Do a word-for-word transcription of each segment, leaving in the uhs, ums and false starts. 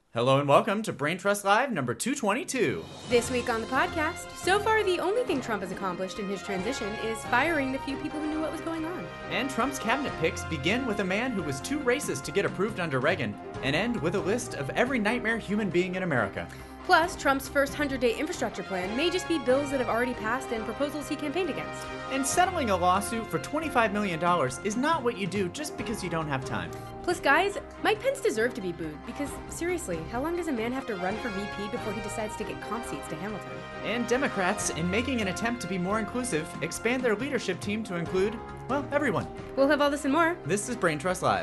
Hello and welcome to Brain Trust Live number two twenty-two. This week on the podcast, so far the only thing Trump has accomplished in his transition is firing the few people who knew what was going on. And Trump's cabinet picks begin with a man who was too racist to get approved under Reagan and end with a list of every nightmare human being in America. Plus, Trump's first hundred-day infrastructure plan may just be bills that have already passed and proposals he campaigned against. And settling a lawsuit for twenty-five million dollars is not what you do just because you don't have time. Plus, guys, Mike Pence deserved to be booed because, seriously, how long does a man have to run for V P before he decides to get comp seats to Hamilton? And Democrats, in making an attempt to be more inclusive, expand their leadership team to include, well, everyone. We'll have all this and more. This is Brain Trust Live.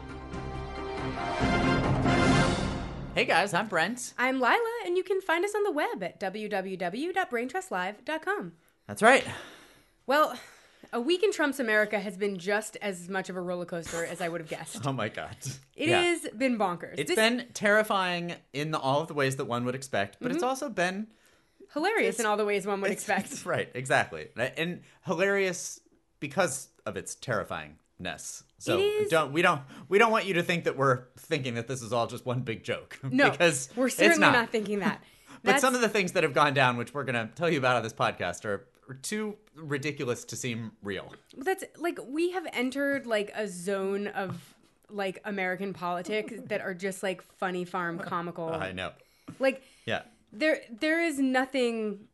Hey guys, I'm Brent. I'm Lila, and you can find us on the web at w w w dot brain trust live dot com. That's right. Well, a week in Trump's America has been just as much of a roller coaster as I would have guessed. Oh my God. It yeah. has been bonkers. It's This- been terrifying in the, all of the ways that one would expect, but Mm-hmm. it's also been hilarious it's- in all the ways one would it's- expect. Right, exactly. And hilarious because of its terrifyingness. So It is- don't we don't we don't want you to think that we're thinking that this is all just one big joke. No, because we're it's certainly not. not. thinking that. But That's- some of the things that have gone down, which we're going to tell you about on this podcast, are, are too ridiculous to seem real. That's like we have entered like a zone of like American politics that are just like funny farm comical. I know. Like Yeah. there there is nothing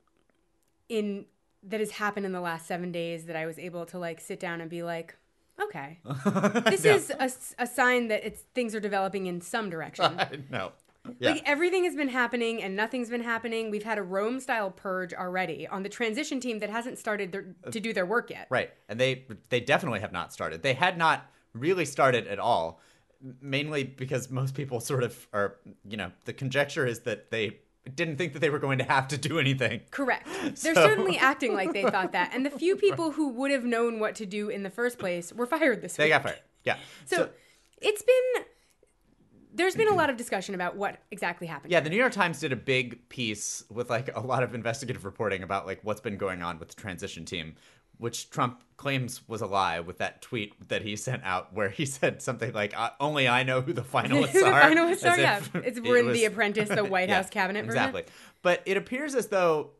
in that has happened in the last seven days that I was able to like sit down and be like, okay, this Yeah. is a, a sign that it's things are developing in some direction. I know. Yeah. Like everything has been happening and nothing's been happening. We've had a Rome-style purge already on the transition team that hasn't started their, to do their work yet. Right. And they they definitely have not started. They had not really started at all, mainly because most people sort of are, you know, the conjecture is that they didn't think that they were going to have to do anything. Correct. They're So- certainly acting like they thought that. And the few people who would have known what to do in the first place were fired this They week. got fired. Yeah. So, it's been... There's been a lot of discussion about what exactly happened. Yeah, the New York Times did a big piece with like a lot of investigative reporting about like what's been going on with the transition team, which Trump claims was a lie with that tweet that he sent out where he said something like, "I- only I know who the finalists Who the are." finalists as are, yeah. if It's, it we're in was- The Apprentice, the White Yeah, House cabinet version. Exactly. But it appears as though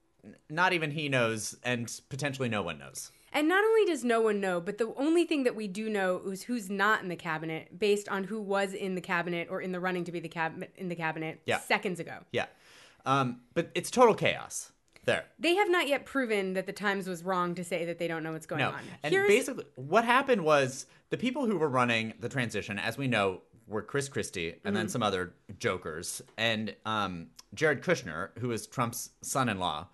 not even he knows and potentially no one knows. And not only does no one know, but the only thing that we do know is who's not in the cabinet based on who was in the cabinet or in the running to be the cabinet in the cabinet Yeah. seconds ago. Yeah. Um, but it's total chaos there. They have not yet proven that the Times was wrong to say that they don't know what's going No. on. And Here's- basically, what happened was the people who were running the transition, as we know, were Chris Christie and Mm-hmm. then some other jokers. And um, Jared Kushner, who is Trump's son-in-law,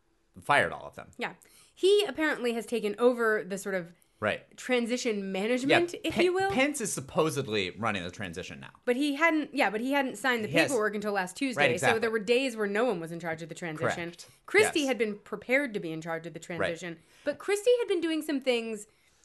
fired all of them. yeah. He apparently has taken over the sort of Right. transition management, if Pe- you will. Pence is supposedly running the transition now. But he hadn't, yeah, but he hadn't signed the He has- paperwork until last Tuesday. Right, exactly. So there were days where no one was in charge of the transition. Correct. Christie Yes. had been prepared to be in charge of the transition. But Christie had been doing some things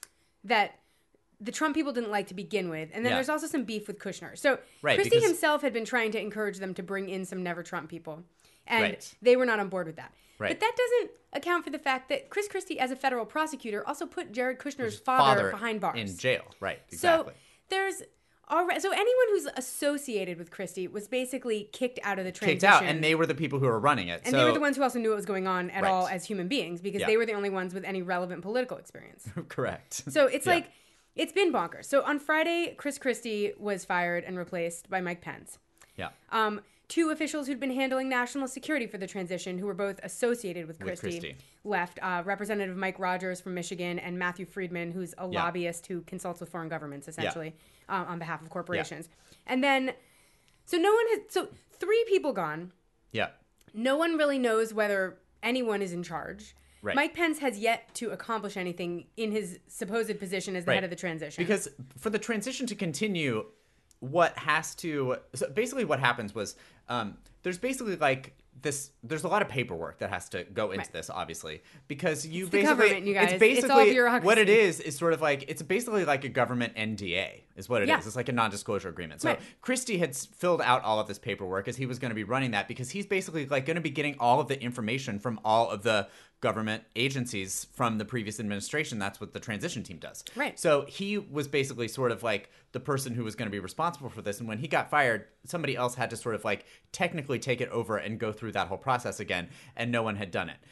that the Trump people didn't like to begin with. And then Yeah. there's also some beef with Kushner. So Right, Christie because- himself had been trying to encourage them to bring in some never Trump people. And Right. they were not on board with that. Right. But that doesn't account for the fact that Chris Christie, as a federal prosecutor, also put Jared Kushner's His father, behind bars. in jail. Right. Exactly. So there's already so anyone who's associated with Christie was basically kicked out of the transition. Kicked out, and they were the people who were running it. and so, they were the ones who also knew what was going on at Right. all as human beings because Yeah. they were the only ones with any relevant political experience. Correct. So it's Yeah. like it's been bonkers. So on Friday, Chris Christie was fired and replaced by Mike Pence. Yeah. Um, two officials who'd been handling national security for the transition, who were both associated with With Christie, Christie. left. Uh, Representative Mike Rogers from Michigan and Matthew Friedman, who's a Yeah. lobbyist who consults with foreign governments, essentially, uh, on behalf of corporations. And then, so no one has, so three people gone. Yeah. No one really knows whether anyone is in charge. Right. Mike Pence has yet to accomplish anything in his supposed position as the Right. head of the transition. Because for the transition to continue, what has to so basically what happens was um, there's basically like this there's a lot of paperwork that has to go into Right. this, obviously, because you It's the basically government, you guys. it's It's basically all bureaucracy. what it is is sort of like it's basically like a government N D A is what it is. Yeah. It's like a non-disclosure agreement. So Right. Christie had s- filled out all of this paperwork as he was going to be running that because he's basically like going to be getting all of the information from all of the government agencies from the previous administration. That's what the transition team does. Right. So he was basically sort of like the person who was going to be responsible for this. And when he got fired, somebody else had to sort of like technically take it over and go through that whole process again. And no one had done it.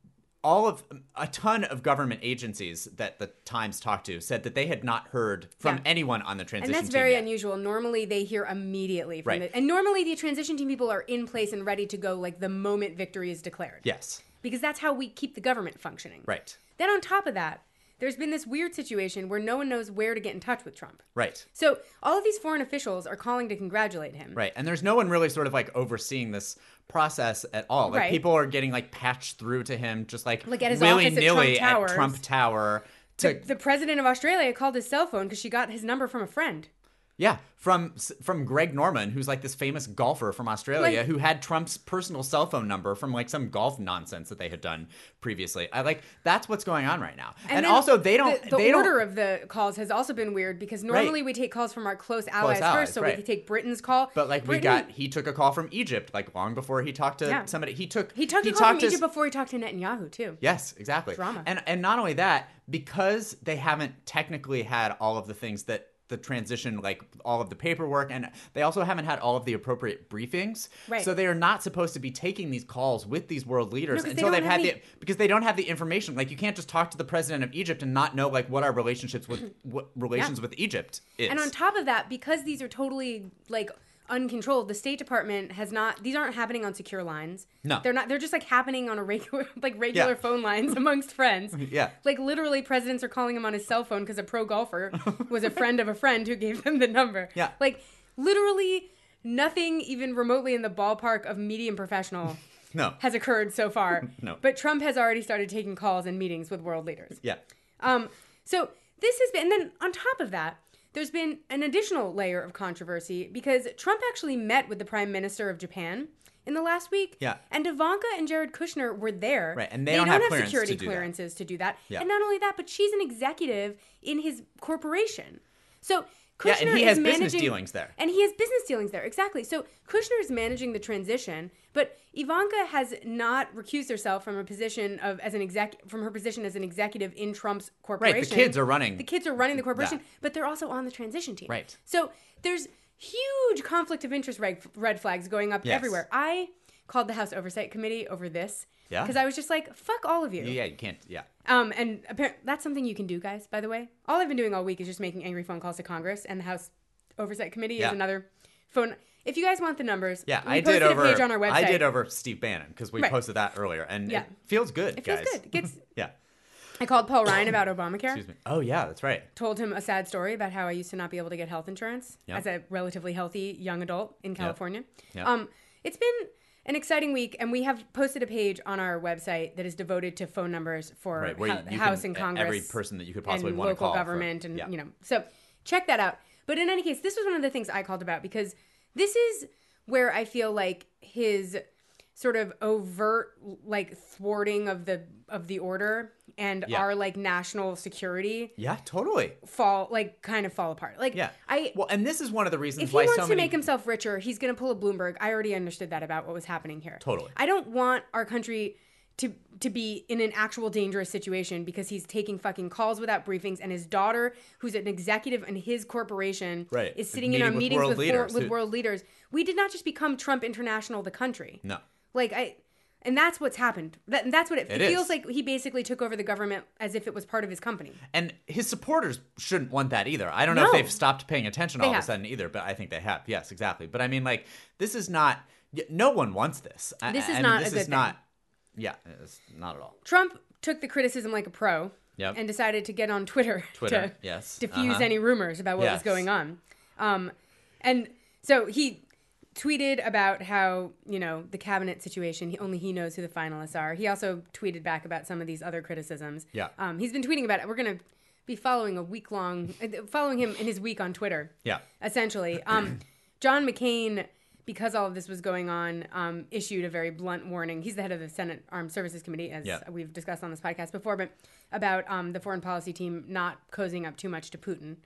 All of a ton of government agencies that the Times talked to said that they had not heard from Yeah. anyone on the transition And that's team very yet. unusual. Normally, they hear immediately from Right. the, and normally the transition team people are in place and ready to go like the moment victory is declared. Yes. Because that's how we keep the government functioning. Right. Then on top of that, there's been this weird situation where no one knows where to get in touch with Trump. Right. So all of these foreign officials are calling to congratulate him. Right. And there's no one really sort of like overseeing this process at all. Like Right. people are getting like patched through to him just like, Like at his office at willy-nilly Trump Towers. at Trump Tower. To, The, the president of Australia called his cell phone because she got his number from a friend. yeah, from from Greg Norman, who's like this famous golfer from Australia Like- who had Trump's personal cell phone number from like some golf nonsense that they had done previously. I like that's what's going on right now. And, then also they don't The, the they order don't of the calls has also been weird because normally we take calls from our close allies, allies, first, so right. we could take Britain's call. but like we Britain- got he took a call from Egypt like long before he talked to Yeah. somebody. He took he talked to call from Egypt before he talked to Netanyahu too. Yes, exactly. Drama. And and not only that, because they haven't technically had all of the things that the transition, like all of the paperwork, and they also haven't had all of the appropriate briefings. Right. So they are not supposed to be taking these calls with these world leaders 'cause they until don't they've have had any- the because they don't have the information. Like you can't just talk to the president of Egypt and not know like what our relationships with what relations Yeah. with Egypt is. And on top of that, because these are totally like uncontrolled, the State Department has not. These aren't happening on secure lines. No. they're not. They're just like happening on a regular, like regular Yeah. phone lines amongst friends. Yeah. Like literally, presidents are calling him on his cell phone because a pro golfer was a friend of a friend who gave them the number. Yeah. Like literally, nothing even remotely in the ballpark of medium professional no. has occurred so far. No. But Trump has already started taking calls and meetings with world leaders. Yeah. Um, so this has been, and then on top of that, there's been an additional layer of controversy because Trump actually met with the Prime Minister of Japan in the last week. Yeah. And Ivanka and Jared Kushner were there. Right, and they don't have clearance security to do that. clearances to do that. Yeah. And not only that, but she's an executive in his corporation. So Kushner Yeah, and he is has business managing- dealings there. And he has business dealings there, exactly. So Kushner is managing the transition, but Ivanka has not recused herself from her position of as an exec from her position as an executive in Trump's corporation. Right, the kids are running The kids are running the corporation, that. but they're also on the transition team. Right. So there's huge conflict of interest red, red flags going up Yes. everywhere. I called the House Oversight Committee over this. Yeah? Because I was just like, fuck all of you. Yeah, you can't. Yeah. Um, and apparently that's something you can do, guys, by the way. All I've been doing all week is just making angry phone calls to Congress, and the House Oversight Committee Yeah. is another phone. If you guys want the numbers, Yeah, we I posted did over. a page on our website. I did over Steve Bannon because we Right. posted that earlier, and Yeah. it feels good, It feels guys. good. It gets, Yeah. I called Paul Ryan about Obamacare. Excuse me. Oh yeah, that's right. Told him a sad story about how I used to not be able to get health insurance Yeah. as a relatively healthy young adult in California. Yeah. Um, it's been an exciting week, and we have posted a page on our website that is devoted to phone numbers for Right, where Hou- you House can, and Congress, every person that you could possibly and want to local call for- government, and yeah. you know. So check that out. But in any case, this was one of the things I called about because this is where I feel like his sort of overt like thwarting of the of the order and Yeah. our like national security Yeah, totally. fall like kind of fall apart. Like Yeah. I Well, and this is one of the reasons if he why wants so to many make himself richer, he's going to pull a Bloomberg. I already understood that about what was happening here. Totally. I don't want our country to to be in an actual dangerous situation because he's taking fucking calls without briefings, and his daughter, who's an executive in his corporation, Right. is Is sitting in meeting on with meetings world with, leaders for, with who- world leaders. We did not just become Trump International, the country. No. Like I. And that's what's happened. That, that's what it, It it feels is. like. He basically took over the government as if it was part of his company. And his supporters shouldn't want that either. I don't know if No. they've stopped paying attention all They of have. a sudden either, but I think they have. Yes, exactly. But I mean, like, this is not. y- No one wants this. I- This is I mean, not This a is good not. Yeah, it's not at all. Trump took the criticism like a pro Yep. and decided to get on Twitter, Twitter, to yes. diffuse Uh-huh. any rumors about what was Yes. going on. Um, and so he tweeted about how, you know, the cabinet situation, he, only he knows who the finalists are. He also tweeted back about some of these other criticisms. Yeah. Um, he's been tweeting about it. We're going to be following a week long, following him in his week on Twitter. Yeah. Essentially. Um, John McCain because all of this was going on, um, issued a very blunt warning. He's the head of the Senate Armed Services Committee, as Yeah. we've discussed on this podcast before, but about um, the foreign policy team not cozying up too much to Putin.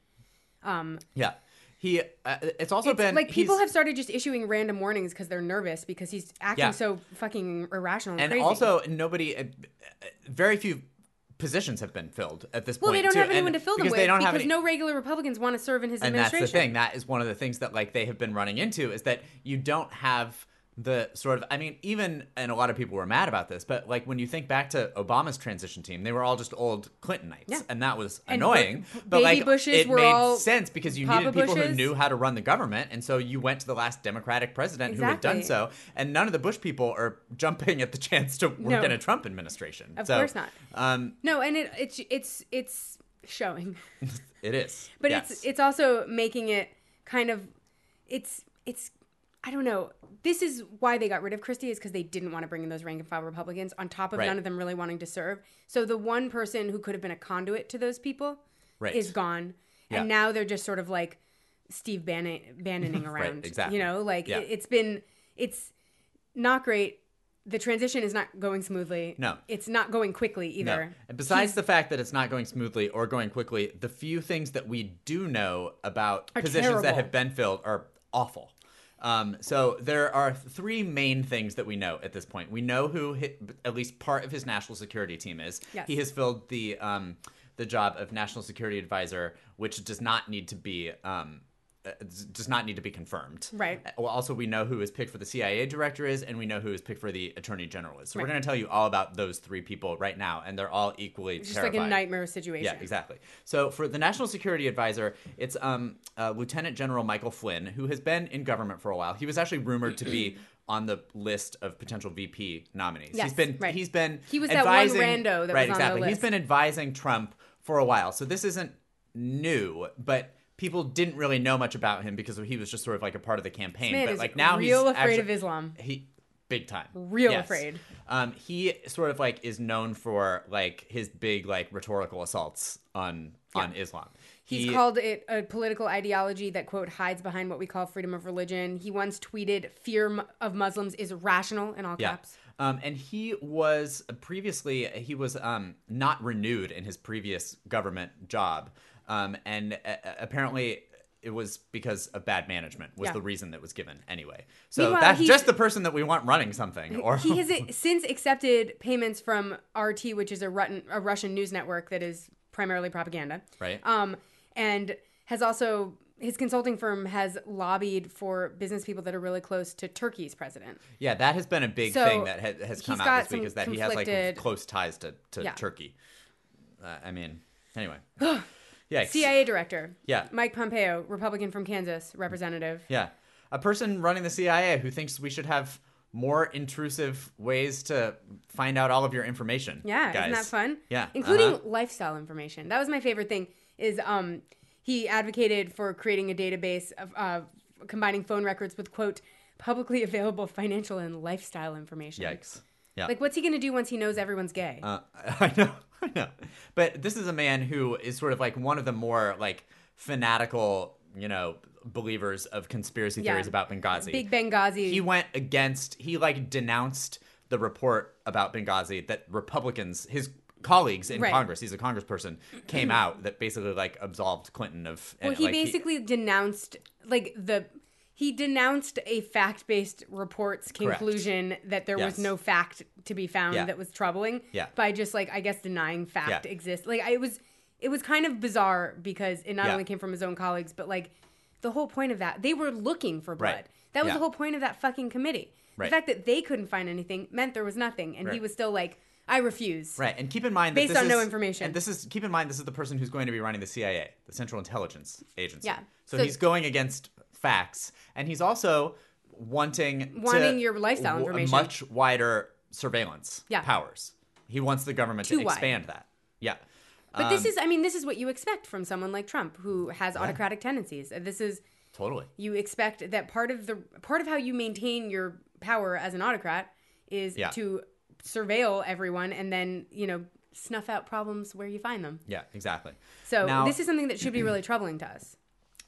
Um, Yeah. He, uh, it's also it's been like people he's- have started just issuing random warnings because they're nervous because he's acting Yeah. so fucking irrational and, and crazy. also nobody, uh, very few positions have been filled at this well, point. they don't too, have anyone and to fill them because with they don't because have any, no regular Republicans want to serve in his and that's administration. the thing. That is one of the things that like they have been running into is that you don't have the sort of, I mean, even, and a lot of people were mad about this, but like when you think back to Obama's transition team, they were all just old Clintonites, Yeah. and that was And annoying. b- but baby like Bushes it were made all sense because you Papa needed people who Bushes. knew how to run the government, and so you went to the last Democratic president who had done Exactly. so, and none of the Bush people are jumping at the chance to work No. in a Trump administration. Of So, course not. Um, No, and it, it's it's it's showing. it is, But yes. it's it's also making it kind of it's it's I don't know. This is why they got rid of Christie, is because they didn't want to bring in those rank and file Republicans on top of Right. none of them really wanting to serve. So the one person who could have been a conduit to those people Right. is gone. Yeah. And now they're just sort of like Steve Bannon, Bannoning around. exactly. You know, like Yeah. it, it's been, it's not great. The transition is not going smoothly. No. It's not going quickly either. No. And besides the fact that it's not going smoothly or going quickly, the few things that we do know about Are positions that terrible. have been filled are awful. Um, so there are three main things that we know at this point. We know who hit, at least part of his national security team is. Yes. He has filled the um, the job of national security advisor, which does not need to be um, uh, does not need to be confirmed. Right. Well, also we know who is picked for the C I A director is, and we know who is picked for the attorney general is. So we're Right. going to tell you all about those three people right now, and they're all equally It's just terrifying. like a nightmare situation. Yeah, exactly. So for the National Security Advisor, it's um, uh, Lieutenant General Michael Flynn, who has been in government for a while. He was actually rumored to be on the list of potential V P nominees. Yes, he's been right. he's been He was that one advising, rando that right, was on the exactly. He's list. been advising Trump for a while. So this isn't new, but people didn't really know much about him because he was just sort of like a part of the campaign. Man but is like now real he's afraid actually, of Islam. He big time. Real Yes. afraid. Um, he sort of like is known for like his big like rhetorical assaults on on Islam. He's He- called it a political ideology that, quote, hides behind what we call freedom of religion. He once tweeted, fear mu- of Muslims is rational, in all yeah. caps. Um, and he was previously he was um, not renewed in his previous government job, um, and uh, apparently it was because of bad management was Yeah. the reason that was given anyway. So Meanwhile, that's he's- just the person that we want running something. Or He has since accepted payments from R T, which is a, Russian, a Russian news network that is primarily propaganda. Right. Um, and has also, his consulting firm has lobbied for business people that are really close to Turkey's president. yeah, that has been a big So, thing that ha- has come he's out got this week some is that he has like conflicted- close ties to to Yeah. Turkey. Uh, I mean, anyway. Yeah. C I A director. Yeah. Mike Pompeo, Republican from Kansas, representative. Yeah. A person running the C I A who thinks we should have more intrusive ways to find out all of your information. Yeah, guys. isn't that fun? Yeah. Including uh-huh. lifestyle information. That was my favorite thing is um he advocated for creating a database of uh, combining phone records with, quote, publicly available financial and lifestyle information. Yikes. Yeah. Like, what's he going to do once he knows everyone's gay? Uh, I know, I know. But this is a man who is sort of like one of the more like fanatical, you know, believers of conspiracy Yeah. theories about Benghazi. Big Benghazi. He went against, he like denounced the report about Benghazi that Republicans, his colleagues in Right. Congress, he's a congressperson, came out that basically like absolved Clinton of. well, and, he like, basically denounced, like, the. He denounced a fact-based report's Correct. conclusion that there Yes. was no fact to be found Yeah. that was troubling. Yeah. By just, like, I guess denying fact Yeah. exists. Like, I, it was, it was kind of bizarre because it not Yeah. only came from his own colleagues, but like, the whole point of that, they were looking for blood. Right. That was Yeah. the whole point of that fucking committee. Right. The fact that they couldn't find anything meant there was nothing, and he Right. was still like, I refuse. Right, and keep in mind that Based this on no is- information. And this is keep in mind this is the person who's going to be running the C I A, the Central Intelligence Agency. Yeah. So, So- he's going against facts, and he's also wanting Wanting to your lifestyle w- information. much wider surveillance Yeah. powers. He wants the government Too to wide. expand that. Yeah. But this Um, is, I mean, this is what you expect from someone like Trump, who has autocratic tendencies. This is, totally. you expect that part of the part of how you maintain your power as an autocrat is Yeah. to surveil everyone and then, you know, snuff out problems where you find them. Yeah, exactly. So Now- this is something that should be really troubling to us.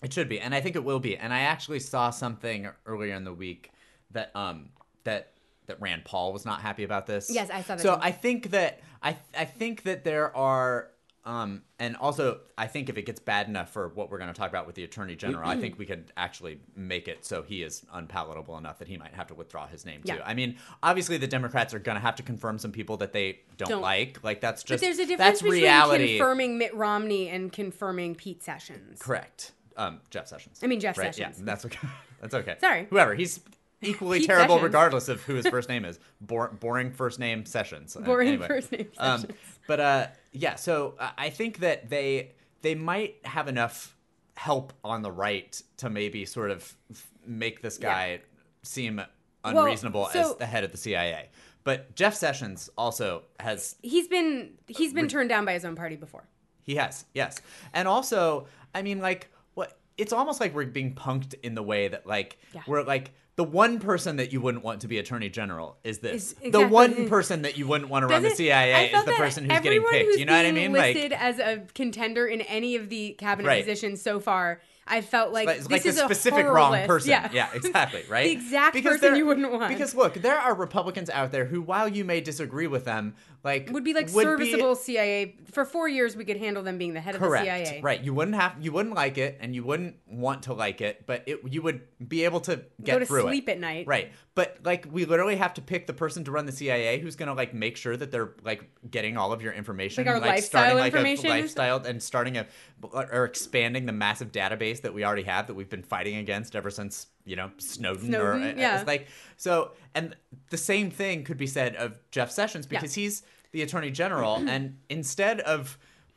It should be, and I think it will be. And I actually saw something earlier in the week that um that that Rand Paul was not happy about this. Yes, I saw that So too. I think that I I think that there are um and also I think if it gets bad enough for what we're going to talk about with the Attorney General, I think we could actually make it so he is unpalatable enough that he might have to withdraw his name too. Yeah. I mean, obviously the Democrats are going to have to confirm some people that they don't, Don't. like. Like that's But just there's a difference that's between reality. confirming Mitt Romney and confirming Pete Sessions. Correct. Um, Jeff Sessions. I mean, Jeff right? Sessions. Yeah, that's okay. That's okay. Sorry. Whoever. He's equally Pete terrible Sessions. regardless of who his first name is. Bor- boring first name Sessions. Uh, Boring anyway. first name Um, Sessions. but uh, yeah, so uh, I think that they they might have enough help on the right to maybe sort of f- make this guy seem unreasonable so- as the head of the C I A. But Jeff Sessions also has He's been he's been turned down by his own party before. He has, yes. And also, I mean, like, what? It's almost like we're being punked in the way that, like, Yeah. we're like, the one person that you wouldn't want to be Attorney General is this. Is- The exactly. one person that you wouldn't want to run the Doesn't- C I A I is felt the that person who's getting everyone picked. who's You know what I being mean? listed Like, as a contender in any of the cabinet Right. positions so far, I felt like it's this like is the a specific horror wrong list. person. Yeah, Yeah, exactly, right? The exact Because person there- you wouldn't want. Because look, there are Republicans out there who, while you may disagree with them, like would be like would serviceable C I A. For four years, we could handle them being the head Correct. of the C I A. Right. You wouldn't have you wouldn't like it and you wouldn't want to like it, but it you would be able to get Go to through sleep it. at night. Right. But like we literally have to pick the person to run the C I A who's going to like make sure that they're like getting all of your information, Like our and, like lifestyle starting like information? a lifestyle and starting a or expanding the massive database that we already have that we've been fighting against ever since, you know, Snowden, Snowden, or yeah. it's like so and the same thing could be said of Jeff Sessions because Yeah. he's the Attorney General and instead of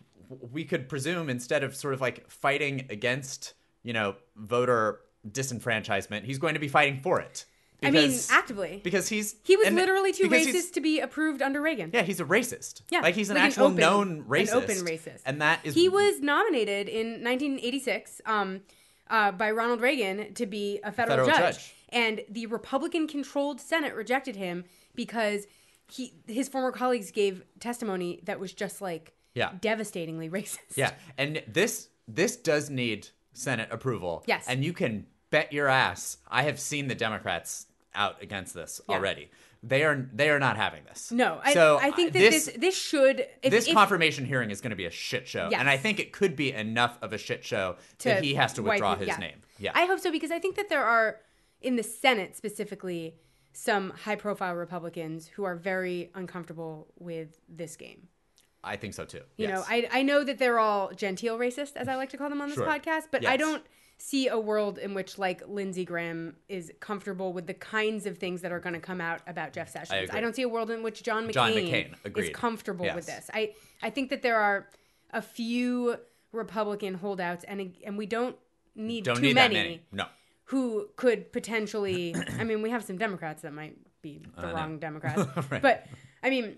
we could presume instead of sort of like fighting against, you know, voter disenfranchisement, he's going to be fighting for it. I mean, Because- actively. Because he's He was and- literally too because he's- racist to be approved under Reagan. Yeah, he's a racist. Yeah, like he's an like an actual open- known an racist, open racist. and that is He was nominated in nineteen eighty-six um, uh, by Ronald Reagan to be a federal, Federal judge. judge. And the Republican-controlled Senate rejected him because he his former colleagues gave testimony that was just like Yeah. devastatingly racist. Yeah, and this this does need Senate approval. Yes. And you can bet your ass I have seen the Democrats out against this Yeah. already. They are they are not having this. No, I, so I think that this this this should if, this if, confirmation hearing is going to be a shit show, Yes. and I think it could be enough of a shit show to that he has to wipe withdraw it- his yeah. name. Yeah, I hope so because I think that there are in the Senate specifically some high-profile Republicans who are very uncomfortable with this game. I think so too. You yes. know, I I know that they're all genteel racist, as I like to call them on this Sure. podcast, but I Yes. don't see a world in which like Lindsey Graham is comfortable with the kinds of things that are going to come out about Jeff Sessions. agree. I don't see a world in which John McCain, John McCain, is agreed. comfortable with Yes. this. I I think that there are a few Republican holdouts, and and we don't need don't too need many, that many. No. who could potentially. I mean, we have some Democrats that might be the I know. wrong Democrats, Right. but I mean.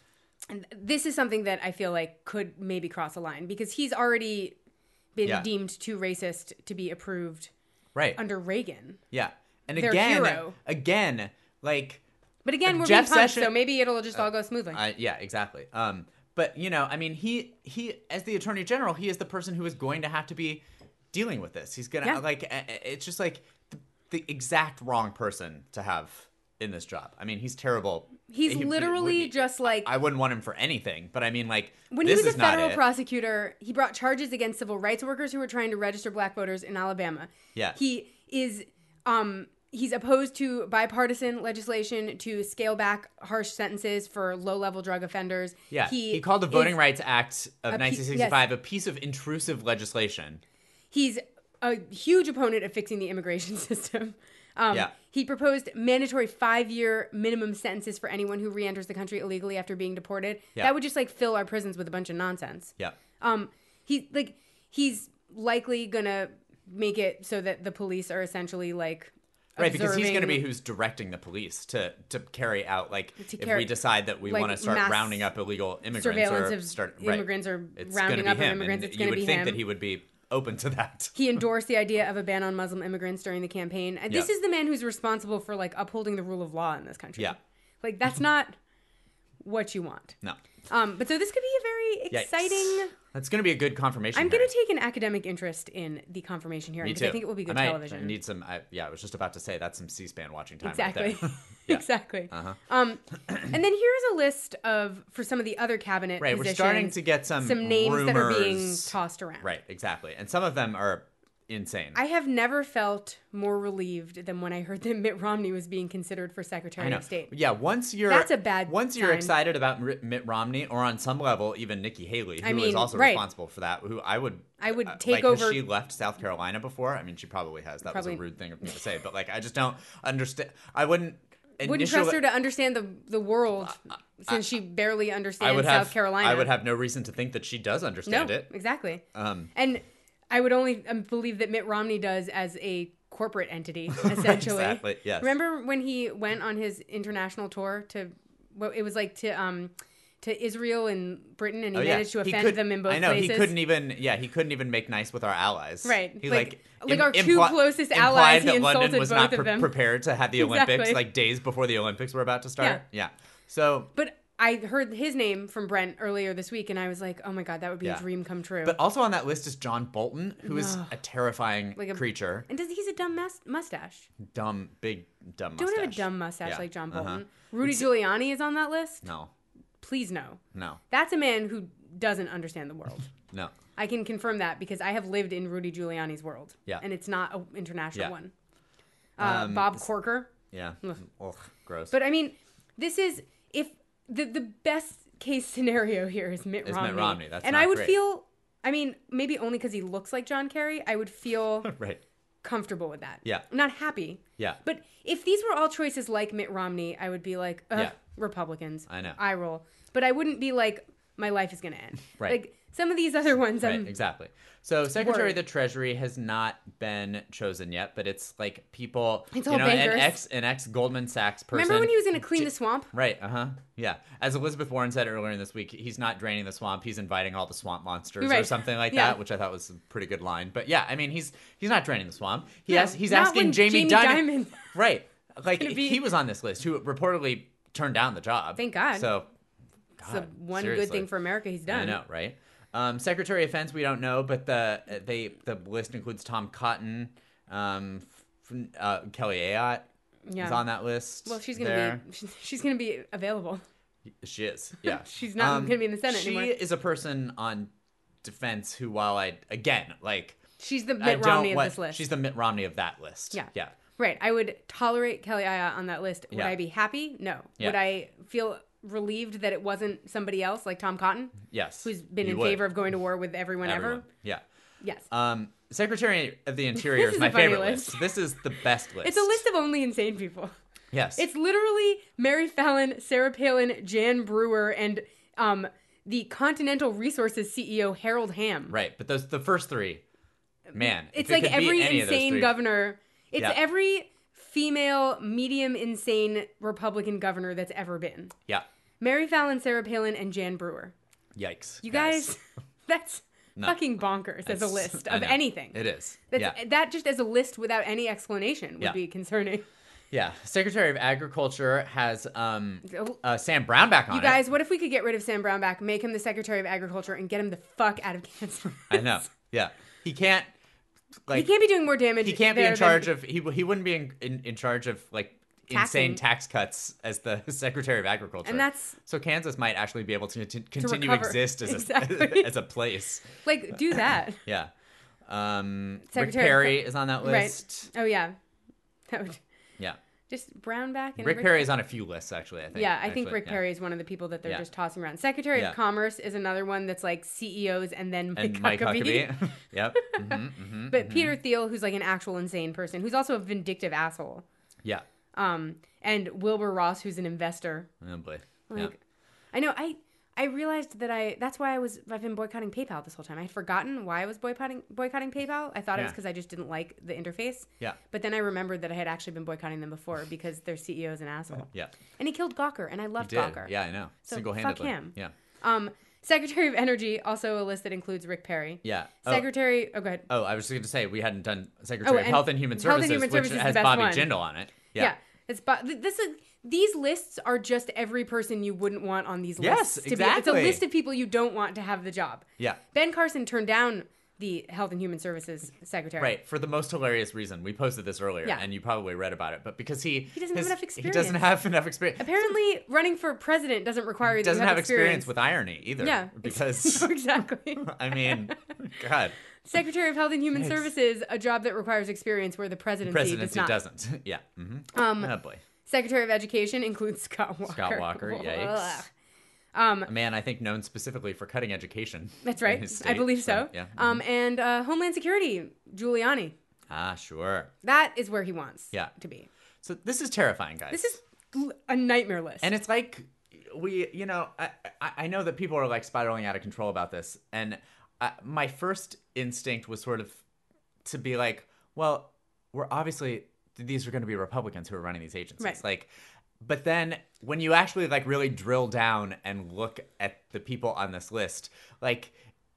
And this is something that I feel like could maybe cross a line because he's already been Yeah. deemed too racist to be approved Right. under Reagan. Yeah. And Their again, hero. again, like But again, we're Jeff being pumped, Sessions- so maybe it'll just all go smoothly. Uh, yeah, exactly. Um, but you know, I mean, he he as the Attorney General, he is the person who is going to have to be dealing with this. He's gonna Yeah. like uh, it's just like the, the exact wrong person to have in this job. I mean, he's terrible. He's He- literally he- just like I wouldn't want him for anything, but I mean, like when this he was is a not federal it. prosecutor, he brought charges against civil rights workers who were trying to register black voters in Alabama. Yeah. He is um he's opposed to bipartisan legislation to scale back harsh sentences for low-level drug offenders. Yeah, He, he, called the Voting is- Rights Act of pe- nineteen sixty-five a piece of intrusive legislation. He's a huge opponent of fixing the immigration system. Um, Yeah. He proposed mandatory five-year minimum sentences for anyone who re-enters the country illegally after being deported. Yeah. That would just like fill our prisons with a bunch of nonsense. Yeah. Um, he like he's likely gonna make it so that the police are essentially like Right, because he's going to be observing- who's directing the police to, to carry out, like, To if carry- we decide that we like, want to start mass rounding up illegal immigrants surveillance or of start right, immigrants or it's rounding gonna up be of him, immigrants. and It's you gonna would be think him. that he would be open to that. He endorsed the idea of a ban on Muslim immigrants during the campaign. And this Yeah. is the man who's responsible for like upholding the rule of law in this country. Yeah. Like that's not what you want. No. Um, but so this could be a very exciting. Yikes. That's going to be a good confirmation. I'm going to take an academic interest in the confirmation hearing Me because too. I think it will be good I might television. need some. I, yeah, I was just about to say that's some C-SPAN watching time. Exactly. Right there. Yeah. Exactly. Uh-huh. Um, and then here's a list of for some of the other cabinet Right, positions. we're starting to get some some names that are being rumors. tossed around. Right, exactly, and some of them are insane. I have never felt more relieved than when I heard that Mitt Romney was being considered for Secretary I know. of State. Yeah, once you're That's a bad once you're sign. excited about R- Mitt Romney, or on some level even Nikki Haley, who I is mean, also right. responsible for that. Who I would I would uh, take like, over- Has she left South Carolina before? I mean, she probably has. That Probably. was a rude thing of me to say, but like, I just don't understand. I wouldn't. Wouldn't initially- trust her to understand the the world since she barely I understands would South have. Carolina. I would have no reason to think that she does no, understand it. exactly. Um, And I would only um, believe that Mitt Romney does as a corporate entity, essentially. Exactly, yes. Remember when he went on his international tour to, well, it was like to um to Israel and Britain, and he Oh, yeah. managed to He offend could- them in both I know places. he couldn't even. Yeah, he couldn't even make nice with our allies. Right. He Like- like like our im- two impli- closest implied allies, he that London insulted was both not of pre- them. prepared to have the Olympics Exactly. like days before the Olympics were about to start. Yeah. So, But I heard his name from Brent earlier this week, and I was like, oh my god, that would be Yeah. a dream come true. but also on that list is John Bolton, who is Ugh. a terrifying Like a- creature. and does he's a dumb mus- mustache? Dumb, big, dumb Don't mustache. have a dumb mustache Yeah. like John Uh-huh. Bolton. Rudy Giuliani is on that list. No, Please no. no, That's a man who doesn't understand the world. no. I can confirm that because I have lived in Rudy Giuliani's world. Yeah. And it's not an international Yeah. one. Uh, Um, Bob Corker. Yeah. Ugh. Ugh, gross. But I mean, this is if the the best case scenario here is Mitt Is Romney. Mitt Romney. That's and not I would great. feel, I mean, maybe only because he looks like John Kerry, I would feel right. comfortable with that. Yeah. Not happy. Yeah. But if these were all choices like Mitt Romney, I would be like, ugh, Yeah. Republicans. I know. I roll. But I wouldn't be like, my life is going to end. Right. Like some of these other ones, Right, I'm exactly. So Secretary worried. of the Treasury has not been chosen yet, but it's like people, It's you all know, an bankers. ex an ex Goldman Sachs person. remember when he was going to clean J- the swamp? Right, uh-huh. Yeah. As Elizabeth Warren said earlier in this week, he's not draining the swamp, he's inviting all the swamp monsters or Right. something like Yeah. that, which I thought was a pretty good line. But yeah, I mean, he's he's not draining the swamp. He No, has he's not asking when Jamie, Jamie Dimon. Dimon- Right. Like gonna be- he was on this list who reportedly turned down the job. Thank God. So It's the God, one seriously. good thing for America he's done. I know, right? Um, Secretary of Defense, we don't know, but the they the list includes Tom Cotton, um, f- uh, Kelly Ayotte Yeah. is on that list. Well, she's gonna there. be she's, she's gonna be available. She is, yeah. She's not gonna be in the Senate she anymore. is a person on defense who, while I again like She's the I Mitt don't Romney of want- this list. she's the Mitt Romney of that list. Yeah. yeah. Right. I would tolerate Kelly Ayotte on that list. Would Yeah. I be happy? No. Yeah. Would I feel relieved that it wasn't somebody else like Tom Cotton, Yes, who's been you in would. favor of going to war with everyone, Everyone. ever? Yeah. Yes. Um, Secretary of the Interior This is is my a funny favorite list. list. This is the best list. It's a list of only insane people. Yes. It's literally Mary Fallon, Sarah Palin, Jan Brewer, and um, the Continental Resources C E O Harold Hamm. right, but those the first three, man. It's if it like could be every any of those insane three- governor. It's Yeah. every female, medium insane Republican governor that's ever been. Yeah. Mary Fallon, Sarah Palin, and Jan Brewer. Yikes. You guys, that's No. fucking bonkers as a It's- list I of know. anything. It is. That's, yeah. That just as a list without any explanation would Yeah. be concerning. Yeah. Secretary of Agriculture has um, You uh, Sam Brown back on guys, it. what if we could get rid of Sam Brownback, make him the Secretary of Agriculture, and get him the fuck out of Kansas? I know. Yeah. He can't. Like, He can't be doing more damage. He can't be there in charge than- of. He he wouldn't be in, in, in charge of like Taxing. insane tax cuts as the Secretary of Agriculture. And that's- so Kansas might actually be able to, to continue recover. exist as Exactly. a as a place. like do that. Yeah. Um, Rick Secretary of- Perry is on that list. Right. Oh yeah. That would Yeah. just Brownback and Rick Perry is on a few lists actually. I think. Yeah, I think actually. Rick Yeah. Perry is one of the people that they're Yeah. just tossing around. Secretary Yeah. of Commerce is another one that's like C E Os and then Mike And Mike Huckabee. Huckabee. Yep. hmm hmm But Peter Thiel, who's like an actual insane person, who's also a vindictive asshole. Yeah. Um, and Wilbur Ross, who's an investor. Oh boy. Like, Yeah. I know. I I realized that I. That's why I was. I've been boycotting PayPal this whole time. I had forgotten why I was boycotting boycotting PayPal. I thought it was Yeah. because I just didn't like the interface. Yeah. But then I remembered that I had actually been boycotting them before because their C E O is an asshole. Yeah. And he killed Gawker, and I loved Did. Gawker. Yeah, I know. So Single-handedly. fuck him. Yeah. Um, Secretary of Energy, also a list that includes Rick Perry. Yeah. Oh. Secretary. Oh, go ahead. Oh, I was just going to say we hadn't done Secretary Oh, of and Health and Human Health and Services, Human which Services is the has best Bobby one. Jindal on it. Yeah. Yeah. It's but this is these lists are just every person you wouldn't want on these Yes, lists. To exactly. Be, it's a list of people you don't want to have the job. Yeah. Ben Carson turned down the Health and Human Services secretary. Right, for the most hilarious reason. We posted this earlier, Yeah. and you probably read about it, but because he... He doesn't his- have enough He experience. doesn't have enough experience. Apparently, running for president doesn't require you to doesn't have, have experience with irony either. Yeah. Because, exactly. I mean, God, Secretary of Health and Human Yikes. Services, a job that requires experience where the presidency, presidency does not. doesn't. Yeah. Mm-hmm. Um, Oh, boy. Secretary of Education includes Scott Walker. Scott Walker, yikes. Um, A man, I think, known specifically for cutting education. That's in right. his I state, believe so. Yeah. Um, and uh, Homeland Security, Giuliani. Ah, sure. That is where he wants Yeah. to be. So this is terrifying, guys. This is l- a nightmare list. And it's like we, you know, I, I, I know that people are like spiraling out of control about this, and uh, my first instinct was sort of to be like, well, we're obviously these are going to be Republicans who are running these agencies, Right. like. But then when you actually like really drill down and look at the people on this list, like.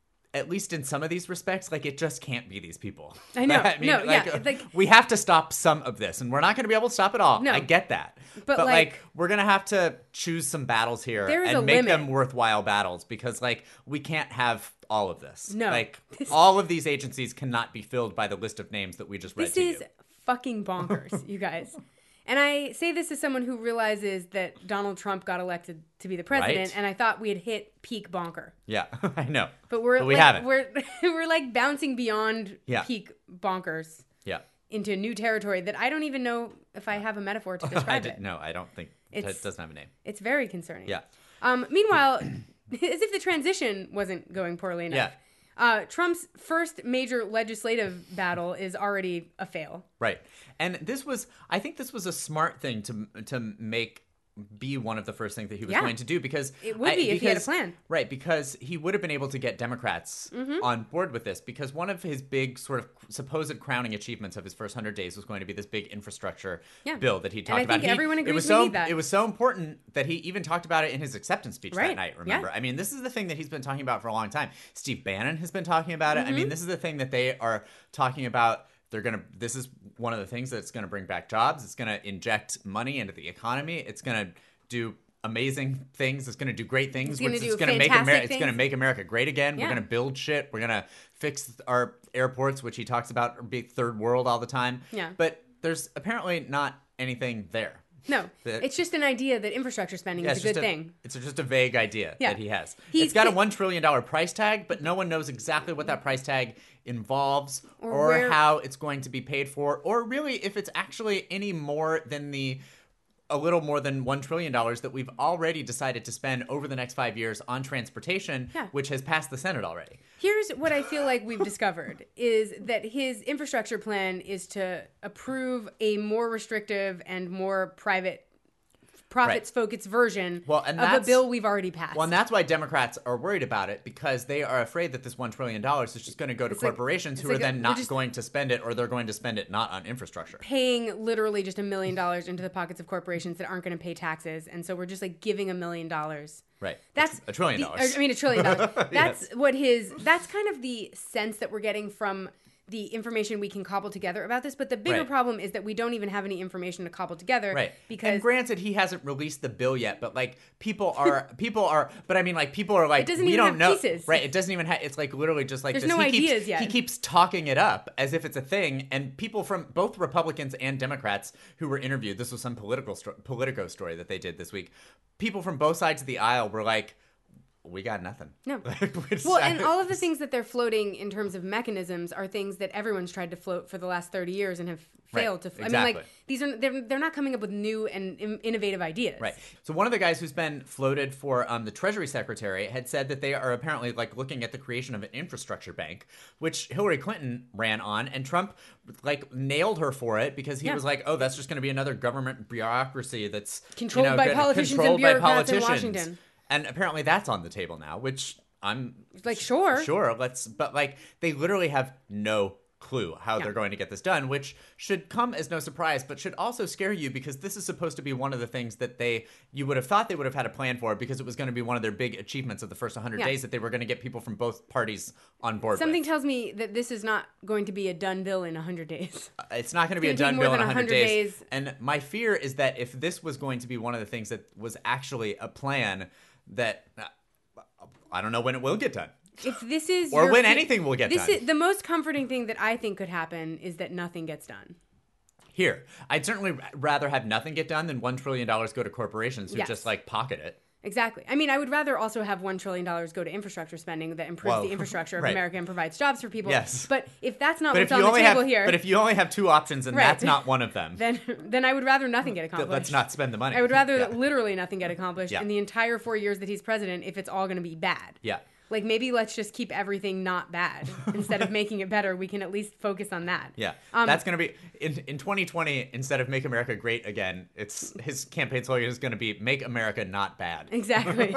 At least in some of these respects, like it just can't be these people. I know. I mean, No, like, yeah, like- we have to stop some of this, and we're not going to be able to stop it all. No. I get that, But, but, like- like, we're going to have to choose some battles here There is and a make limit. them worthwhile battles because, like, we can't have all of this. No. like This- all of these agencies cannot be filled by the list of names that we just read This to is you. fucking bonkers, you guys. And I say this as someone who realizes that Donald Trump got elected to be the president, Right. and I thought we had hit peak bonker. Yeah, I know. But we're But we like, haven't. We're we're like bouncing beyond Yeah. peak bonkers Yeah, into new territory that I don't even know if I have a metaphor to I describe did, it. no, I don't think It's- it doesn't have a name. It's very concerning. Yeah. Um, meanwhile, as if the transition wasn't going poorly enough, Yeah. uh, Trump's first major legislative battle is already a fail. Right. And this was, I think this was a smart thing to to make be one of the first things that he was Yeah. going to do because It would I- be if he had a because- plan. Right, because he would have been able to get Democrats Mm-hmm. on board with this because one of his big sort of supposed crowning achievements of his first hundred days was going to be this big infrastructure Yeah. bill that he And talked I about. think He- everyone it agrees was we so need that. it was so important that he even talked about it in his acceptance speech Right, that night, remember? yeah. I mean, this is the thing that he's been talking about for a long time. Steve Bannon has been talking about it. I Mm-hmm. mean, this is the thing that they are talking about. They're going to, this is one of the things that's going to bring back jobs. It's going to inject money into the economy. It's going to do amazing things. It's going to do great things. It's gonna which do is going to make fantastic America, it's going to things. make America great again. Yeah. We're going to build shit. We're going to fix our airports, which he talks about are big third world all the time. Yeah. But there's apparently not anything there. No, That- it's just an idea that infrastructure spending Yeah, is it's a good just thing. It's just a vague idea Yeah. that he has. He's it's got a fi- one trillion dollar price tag, but no one knows exactly what that price tag involves, Or or, where- how it's going to be paid for, or really if it's actually any more than the a little more than one trillion dollars that we've already decided to spend over the next five years on transportation, Yeah. which has passed the Senate already. Here's what I feel like we've discovered is that his infrastructure plan is to approve a more restrictive and more private profits focused version Well, and of a that's- bill we've already passed. Well, and that's why Democrats are worried about it because they are afraid that this one trillion dollars is just going to go to It's like- corporations it's who like are a- then we're not just- going to spend it, or they're going to spend it not on infrastructure. Paying literally just a million dollars into the pockets of corporations that aren't going to pay taxes, and so we're just like giving a million dollars. Right. That's a trillion the- dollars. or, I mean, a trillion dollars. That's Yes. what his. That's kind of the sense that we're getting from the information we can cobble together about this. But the bigger Right. problem is that we don't even have any information to cobble together. Right. Because and granted, he hasn't released the bill yet, but like people are, people are, but I mean, like people are like, doesn't we even don't have know, pieces. right? It doesn't even have. It's like literally just like There's this. no he ideas keeps, yet. He keeps talking it up as if it's a thing, and people from both Republicans and Democrats who were interviewed. This was some political sto- Politico story that they did this week. People from both sides of the aisle were like, we got nothing. No. Which- Well, and all of the things that they're floating in terms of mechanisms are things that everyone's tried to float for the last thirty years and have Right, failed to. I mean, exactly. like these are they're, they're not coming up with new and in- innovative ideas. Right. So one of the guys who's been floated for um, the Treasury Secretary had said that they are apparently like looking at the creation of an infrastructure bank, which Hillary Clinton ran on, and Trump like nailed her for it because he Yeah. was like, "Oh, that's just going to be another government bureaucracy that's Controlled you know, by gonna- politicians and controlled by bureaucrats in politicians." Washington. And apparently that's on the table now, which I'm Like, sure. sure. Let's, but like they literally have no clue how Yeah. they're going to get this done, which should come as no surprise, but should also scare you because this is supposed to be one of the things that they you would have thought they would have had a plan for because it was going to be one of their big achievements of the first one hundred Yeah. days that they were going to get people from both parties on board Something with. tells me that this is not going to be a done bill in one hundred days. It's not going to be a It's gonna done take more bill in than one hundred 100 days. days. And my fear is that if this was going to be one of the things that was actually a plan, that uh, I don't know when it will get done. If this is Or your when fe- anything will get this done. Is, the most comforting thing that I think could happen is that nothing gets done. Here, I'd certainly rather have nothing get done than one trillion dollars go to corporations who Yes. just like pocket it. Exactly. I mean, I would rather also have one trillion dollars go to infrastructure spending that improves Whoa. the infrastructure of Right. America and provides jobs for people. Yes. But if that's not But what's if on you the only table have, here, but if you only have two options and Right. that's not one of them, then then I would rather nothing get th- accomplished. let's not spend the money. I would rather Yeah. literally nothing get accomplished Yeah. in the entire four years that he's president if it's all going to be bad. Yeah. Like, maybe let's just keep everything not bad. Instead of making it better, we can at least focus on that. Yeah, Um, that's going to be in in twenty twenty. Instead of "Make America Great Again," it's his campaign slogan is going to be "Make America Not Bad." Exactly.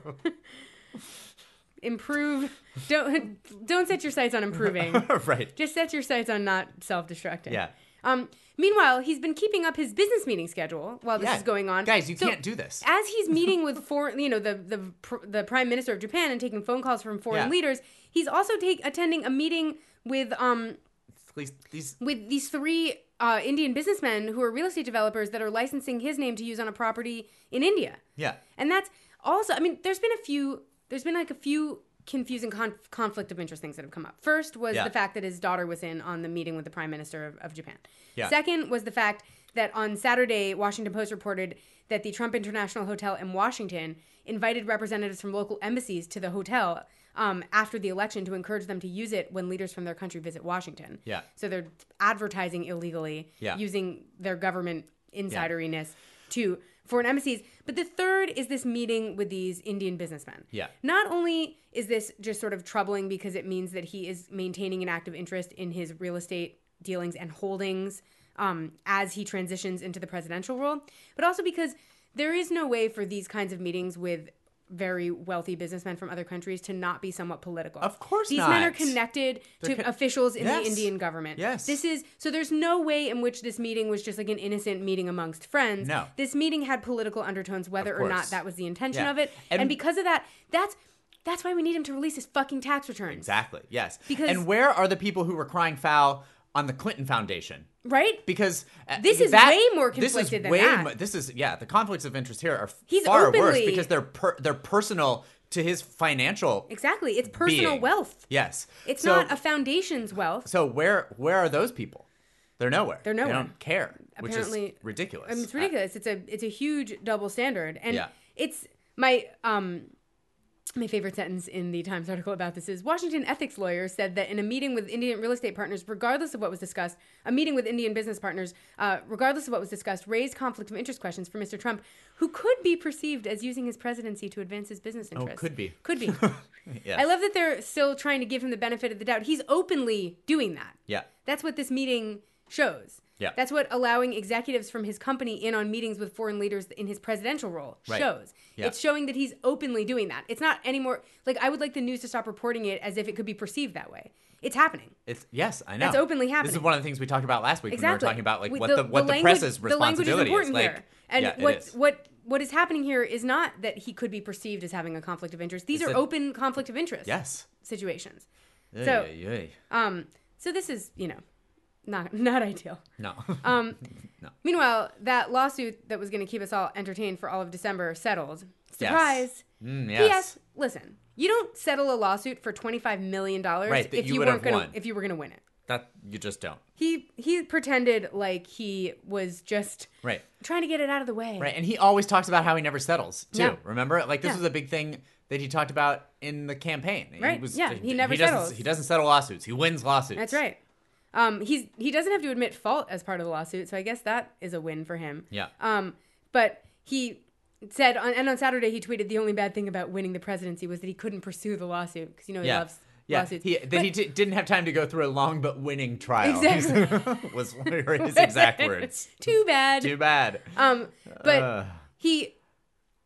Improve. Don't don't set your sights on improving. Right. Just set your sights on not self-destructing. Yeah. Um. Meanwhile, he's been keeping up his business meeting schedule while this Yeah. is going on. Guys, you So, can't do this. As he's meeting with foreign, you know, the the pr- the prime minister of Japan and taking phone calls from foreign Yeah. leaders, he's also take attending a meeting with um These, these with these three uh, Indian businessmen who are real estate developers that are licensing his name to use on a property in India. yeah. And that's also, I mean, there's been a few, there's been like a few confusing con- conflict of interest things that have come up. First was Yeah. the fact that his daughter was in on the meeting with the prime minister of, of Japan. Yeah. Second was the fact that on Saturday, Washington Post reported that the Trump International Hotel in Washington invited representatives from local embassies to the hotel um, after the election to encourage them to use it when leaders from their country visit Washington. Yeah. So they're advertising illegally, Yeah. using their government insideriness to foreign embassies. But the third is this meeting with these Indian businessmen. Yeah. Not only is this just sort of troubling because it means that he is maintaining an active interest in his real estate dealings and holdings um, as he transitions into the presidential role, but also because there is no way for these kinds of meetings with very wealthy businessmen from other countries to not be somewhat political. Of course These men are not. connected They're to con- officials in Yes. the Indian government. Yes. This is so there's no way in which this meeting was just like an innocent meeting amongst friends. No. This meeting had political undertones, whether Of or not course. that was the intention Yeah. of it. And- And, because of that, that's that's why we need him to release his fucking tax returns. Exactly. Yes. Because- and where are the people who were crying foul on the Clinton Foundation? Right? Because uh, This is that- way more this is conflicted than way that. mo- this is yeah. The conflicts of interest here are He's far worse openly- because they're per, they're personal to his financial. Exactly. It's personal being. wealth. Yes. It's So- not a foundation's wealth. So where where are those people? They're nowhere. They're nowhere. They don't care, which Apparently- is ridiculous. I mean, it's ridiculous. It's a it's a huge double standard, and Yeah. it's my um my favorite sentence in the Times article about this is Washington ethics lawyers said that in a meeting with Indian real estate partners, regardless of what was discussed, a meeting with Indian business partners, uh, regardless of what was discussed, raised conflict of interest questions for Mister Trump, who could be perceived as using his presidency to advance his business interests. Oh, could be. Could be. Yes. I love that they're still trying to give him the benefit of the doubt. He's openly doing that. Yeah. That's what this meeting shows. Yeah. That's what allowing executives from his company in on meetings with foreign leaders in his presidential role Right. shows. Yeah. It's showing that he's openly doing that. It's not anymore like I would like the news to stop reporting it as if it could be perceived that way. It's happening. It's yes, I know. That's openly This is happening. one of the things we talked about last week Exactly. when we were talking about like We- what the, what the, language, press's the language is responsibility important Like, here. And yeah, it what is. what what is happening here is not that he could be perceived as having a conflict of interest. These It's are that- open conflict of interest Yes. situations. Ay, So- ay, ay. Um so this is, you know, not not ideal. No. Um No. Meanwhile, that lawsuit that was going to keep us all entertained for all of December settled. Yes. Surprise. Mm, P yes. S. Listen, you don't settle a lawsuit for twenty-five million dollars Right, that if you you, would weren't have going won. to if you were going to win it. That you just don't. He he pretended like he was just Right. trying to get it out of the way. Right. And he always talks about how he never settles, too. No. Remember? Like this Yeah. was a big thing that he talked about in the campaign. He Right. was, Yeah, he never doesn't, settles. He doesn't settle lawsuits. He wins lawsuits. That's right. Um, he's he doesn't have to admit fault as part of the lawsuit, so I guess that is a win for him. Yeah. Um, but he said, on, and on Saturday he tweeted the only bad thing about winning the presidency was that he couldn't pursue the lawsuit because you know he Yeah. loves Yeah, lawsuits. he, that But- he d- didn't have time to go through a long but winning trial. Exactly. was were his exact words. Too bad. Too bad. Um, but Ugh. he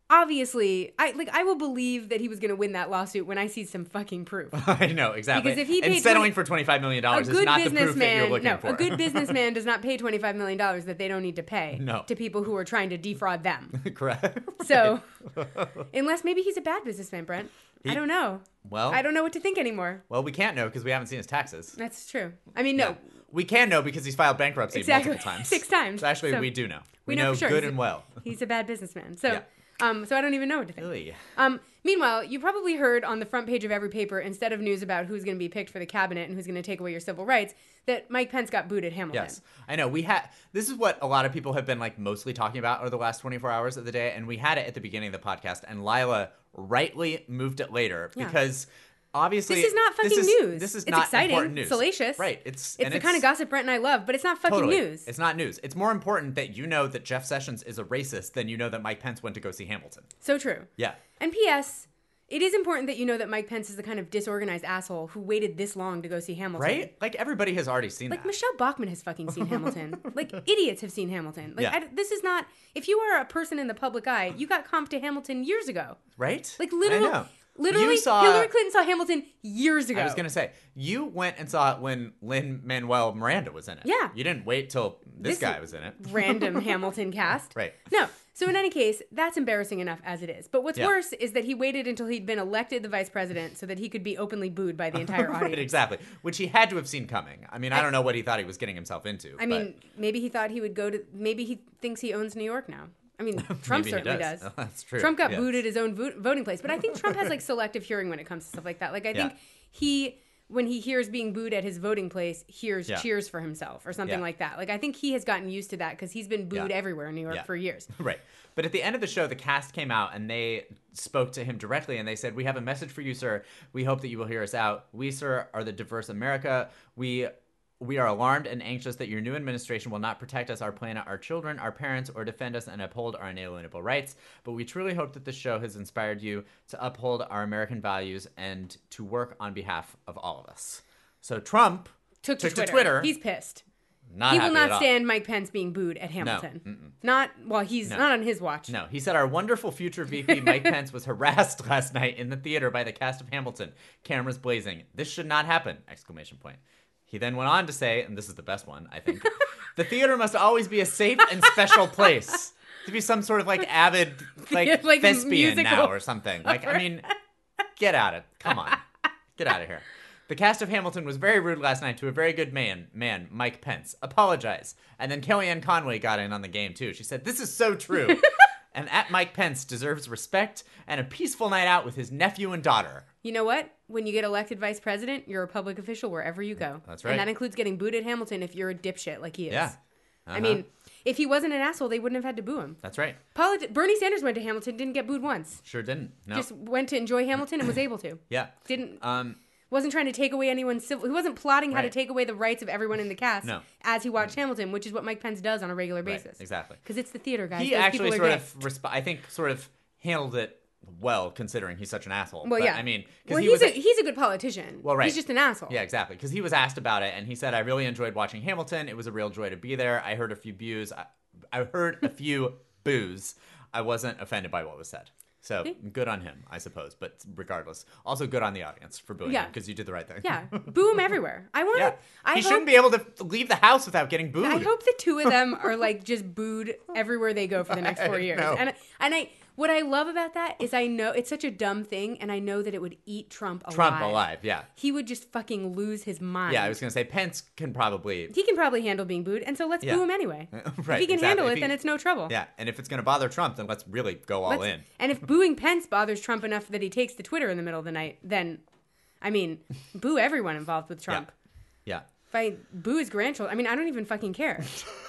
obviously, I like I will believe that he was going to win that lawsuit when I see some fucking proof. I know, exactly. Because if he and paid settling twenty for twenty-five million a dollars is good not the proof that you're businessman, looking no, for. a good businessman does not pay twenty-five million dollars that they don't need to pay No. to people who are trying to defraud them. Correct. So, unless maybe he's a bad businessman, Brent. He- I don't know. Well, I don't know what to think anymore. well, we can't know because we haven't seen his taxes. That's true. I mean, no. Yeah. We can know because he's filed bankruptcy Exactly. multiple times. Six times. So actually, So, we do know. we We, know know, for sure. good He's- and well. He's a bad businessman. So, Yeah. um, so I don't even know what to think. Really? Um, meanwhile, you probably heard on the front page of every paper, instead of news about who's going to be picked for the cabinet and who's going to take away your civil rights, that Mike Pence got booed at Hamilton. Yes, I know. We had this is what a lot of people have been like mostly talking about over the last twenty-four hours of the day, and we had it at the beginning of the podcast, and Lila rightly moved it later Yeah. because obviously This is not fucking this is, news. This is It's not exciting, important news. salacious. Right? It's It's and the kind of gossip Brent and I love, but it's not fucking totally. news. It's not news. It's more important that you know that Jeff Sessions is a racist than you know that Mike Pence went to go see Hamilton. So true. Yeah. And P S. It is important that you know that Mike Pence is the kind of disorganized asshole who waited this long to go see Hamilton. Right? Like everybody has already seen Like that. Michelle Bachmann has fucking seen Hamilton. Like idiots have seen Hamilton. Like Yeah. I, this is not. If you are a person in the public eye, you got comped to Hamilton years ago. Right? Like I literally, know. literally, You saw- Hillary Clinton saw Hamilton years ago. I was gonna say you went and saw it when Lin Manuel Miranda was in it. Yeah. You didn't wait till this, This guy was in it. Random Hamilton cast. Right. No. So in any case, that's embarrassing enough as it is. But what's Yeah. worse is that he waited until he'd been elected the vice president so that he could be openly booed by the entire Right, audience. exactly. Which he had to have seen coming. I mean, I, I- don't know what he thought he was getting himself into. I mean, maybe he thought he would go to. Maybe he thinks he owns New York now. I mean, Trump Maybe he certainly does. does. Oh, that's true. Trump got Yes. booed at his own vo- voting place, but I think Trump has like selective hearing when it comes to stuff like that. Like I think Yeah. he, when he hears being booed at his voting place, hears Yeah. cheers for himself or something Yeah. like that. Like I think he has gotten used to that because he's been booed Yeah. everywhere in New York Yeah. for years. Right. But at the end of the show, the cast came out and they spoke to him directly and they said, "We have a message for you, sir. We hope that you will hear us out. We, sir, are the diverse America. We we are alarmed and anxious that your new administration will not protect us, our planet, our children, our parents, or defend us and uphold our inalienable rights. But we truly hope that this show has inspired you to uphold our American values and to work on behalf of all of us." So Trump Took to took Twitter. to Twitter. He's pissed. not He will happy not at all. stand Mike Pence being booed at Hamilton. Mm-mm. Not well. He's No. not on his watch. No, he said our wonderful future V P Mike Pence was harassed last night in the theater by the cast of Hamilton. Cameras blazing. This should not happen! Exclamation point. He then went on to say, and this is the best one, I think, the theater must always be a safe and special place. To be some sort of like avid like, Like thespian musical now or something. Like, I mean, get out of Come on. Get out of here. The cast of Hamilton was very rude last night to a very good man, man, Mike Pence. Apologize. And then Kellyanne Conway got in on the game too. She said, "This is so true." And at Mike Pence deserves respect and a peaceful night out with his nephew and daughter. You know what? When you get elected vice president, you're a public official wherever you go. That's right. And that includes getting booed at Hamilton if you're a dipshit like he is. Yeah. I Uh-huh. mean, if he wasn't an asshole, they wouldn't have had to boo him. That's right. Polit- Bernie Sanders went to Hamilton, didn't get booed once. Sure didn't. No. Just went to enjoy Hamilton and was able to. yeah. Didn't Um. wasn't trying to take away anyone's civil. He wasn't plotting how to Right. take away the rights of everyone in the cast. No. As he watched Hamilton, which is what Mike Pence does on a regular Right, basis. exactly. Because it's the theater, guys. He Those actually people are sort gay. of, resp- I think, sort of handled it well, considering he's such an asshole. Well, But, yeah. I mean, because Well, he he's was. a, he's a good politician. Well, right. He's just an asshole. Yeah, exactly. Because he was asked about it, and he said, "I really enjoyed watching Hamilton. It was a real joy to be there. I heard a few boos. I, I heard a few boos. I wasn't offended by what was said. So good on him, I suppose. But regardless, also good on the audience for booing Yeah. him because you did the right thing. Yeah. Boo him everywhere. I want to. Yeah. I he hope, shouldn't be able to leave the house without getting booed. I hope the two of them are like just booed everywhere they go for the next four I years. know. And and I what I love about that is I know it's such a dumb thing, and I know that it would eat Trump alive. Trump alive, yeah. He would just fucking lose his mind. Yeah, I was going to say Pence can probably... He can probably handle being booed, and so let's Yeah. boo him anyway. Right, if he can exactly. handle If it, he- then it's no trouble. Yeah, and if it's going to bother Trump, then let's really go all Let's- in. And if booing Pence bothers Trump enough that he takes to Twitter in the middle of the night, then, I mean, boo everyone involved with Trump. Yeah. If I boo his grandchildren, I mean, I don't even fucking care.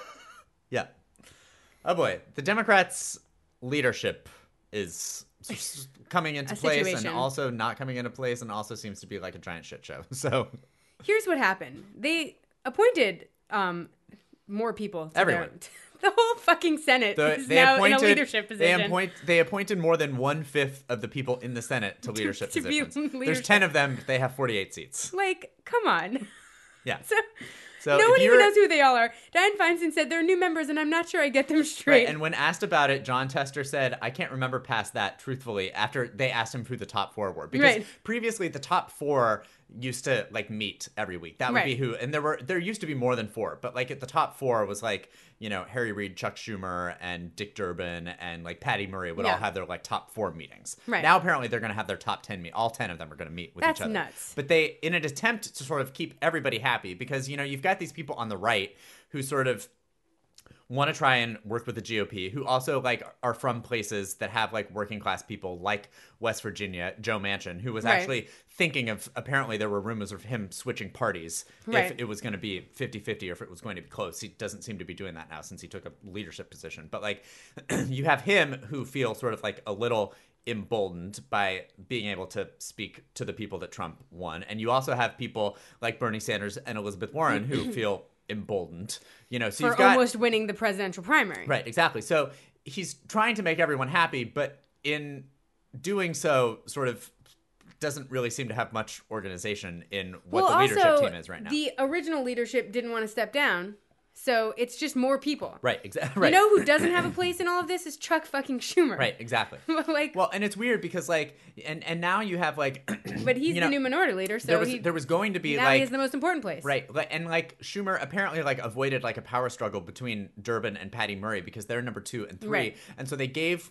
Yeah. Oh boy, the Democrats' leadership is s- s- coming into A place situation. and also not coming into place, and also seems to be like a giant shit show. So Here's what happened. They appointed um, more people. To Everyone. Their, the whole fucking Senate the, is they now appointed in a leadership they position. appoint they appointed more than one fifth of the people in the Senate to leadership to be positions. There's leadership. ten of them. They have forty-eight seats. Like, come on. Yeah. So, So no if one even you're- knows who they all are. Dianne Feinstein said they're new members, and I'm not sure I get them straight. Right, and when asked about it, John Tester said, I can't remember past that, truthfully, after they asked him who the top four were. Because Right. previously, the top four used to, like, meet every week. That would Right. be who, and there were there used to be more than four, but, like, at the top four was, like, you know, Harry Reid, Chuck Schumer, and Dick Durbin, and, like, Patty Murray would Yeah. all have their, like, top four meetings. Right. Now, apparently, they're going to have their top ten meet. All ten of them are going to meet with That's each other. nuts. But they, in an attempt to sort of keep everybody happy, because, you know, you've got these people on the right who sort of want to try and work with the G O P, who also like are from places that have like working class people like West Virginia, Joe Manchin, who was Right. actually thinking of, apparently there were rumors of him switching parties Right. if it was going to be fifty-fifty or if it was going to be close. He doesn't seem to be doing that now since he took a leadership position. But like you have him who feel sort of like a little emboldened by being able to speak to the people that Trump won. And you also have people like Bernie Sanders and Elizabeth Warren who feel emboldened, you know, so for you've got almost winning the presidential primary. right, exactly. So he's trying to make everyone happy, but in doing so, sort of doesn't really seem to have much organization in what well, the leadership also, team is right now. the original leadership didn't want to step down, so it's just more people. Right, exactly. Right. You know who doesn't have a place in all of this is Chuck fucking Schumer. Right, exactly. like, Well, and it's weird because like, and and now you have like, but he's you the know, new minority leader, so there was he, there was going to be now like he has the most important place. right, like, and like Schumer apparently like avoided like a power struggle between Durbin and Patty Murray because they're number two and three, Right. and so they gave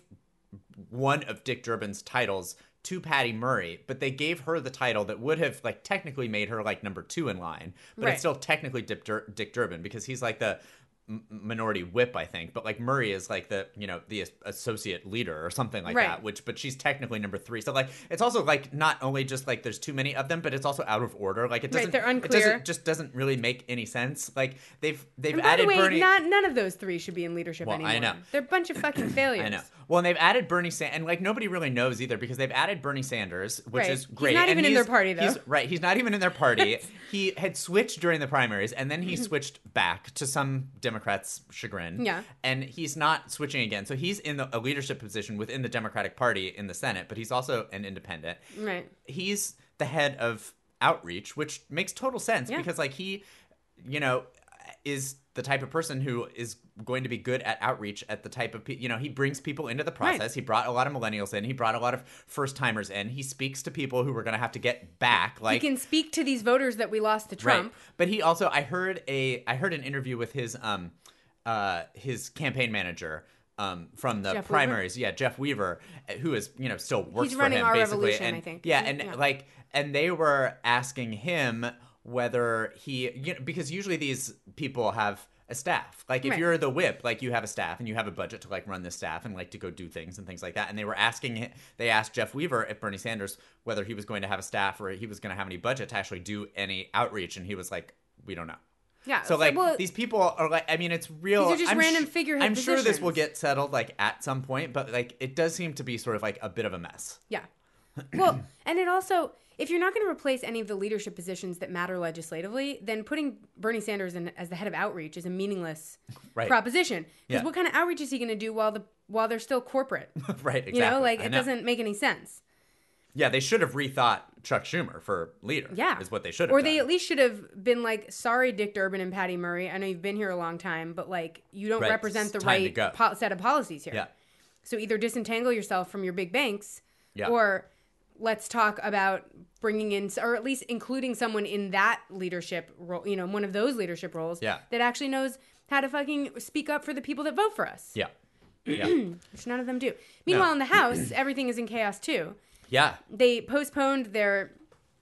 one of Dick Durbin's titles to Patty Murray, but they gave her the title that would have like technically made her like number two in line, but Right. it's still technically Dick, Dur- Dick Durbin because he's like the m- minority whip, I think, but like Murray is like the, you know, the as- associate leader or something like Right. that, which, but she's technically number three. So like, it's also like not only just like there's too many of them, but it's also out of order. Like it Right, doesn't, they're it unclear. doesn't, just doesn't really make any sense. Like they've, they've And by added the way, Bernie. not none of those three should be in leadership Well, anymore. I know. They're a bunch of fucking failures. I know. Well, and they've added Bernie Sanders, and like nobody really knows either because they've added Bernie Sanders, which Right. is He's great. not and even in their party, though. He's, right, he's not even in their party. He had switched during the primaries, and then he switched back to some Democrats' chagrin. Yeah. And he's not switching again. So he's in the, a leadership position within the Democratic Party in the Senate, but he's also an independent. Right. He's the head of outreach, which makes total sense Yeah. because like he, you know, is the type of person who is going to be good at outreach at the type of pe- you know, he brings people into the process. Right. He brought a lot of millennials in. He brought a lot of first timers in. He speaks to people who we're going to have to get back. Like he can speak to these voters that we lost to Trump. Right. But he also, I heard a, I heard an interview with his, um, uh, his campaign manager, um, from the Jeff primaries. Yeah, Jeff Weaver, who is, you know, still works He's for running him Our basically. Revolution, and, I think. Yeah, and Yeah. like, and they were asking him whether he, you know, because usually these people have a staff. Like if Right. you're the whip, like you have a staff and you have a budget to like run this staff and like to go do things and things like that. And they were asking, they asked Jeff Weaver if Bernie Sanders, whether he was going to have a staff or he was going to have any budget to actually do any outreach. And he was like, we don't know. Yeah. So like well, these people are like, I mean, it's real. These are just I'm random sh- figurehead I'm sure this will positions. get settled like at some point, but like it does seem to be sort of like a bit of a mess. Yeah. Well, and it also, if you're not going to replace any of the leadership positions that matter legislatively, then putting Bernie Sanders in as the head of outreach is a meaningless Right. proposition. Because Yeah. what kind of outreach is he going to do while the while they're still corporate? Right. Exactly. You know, like I it know. doesn't make any sense. Yeah, they should have rethought Chuck Schumer for leader. Yeah. Is what they should have Or done. they at least should have been like, sorry, Dick Durbin and Patty Murray. I know you've been here a long time, but like you don't Right. represent It's the time to right go. po- set of policies here. Yeah. So either disentangle yourself from your big banks, Yeah. or let's talk about bringing in, or at least including someone in that leadership role, you know, one of those leadership roles Yeah. that actually knows how to fucking speak up for the people that vote for us. Yeah. Yeah. Which none of them do. Meanwhile, in the House, everything is in chaos too. Yeah. They postponed their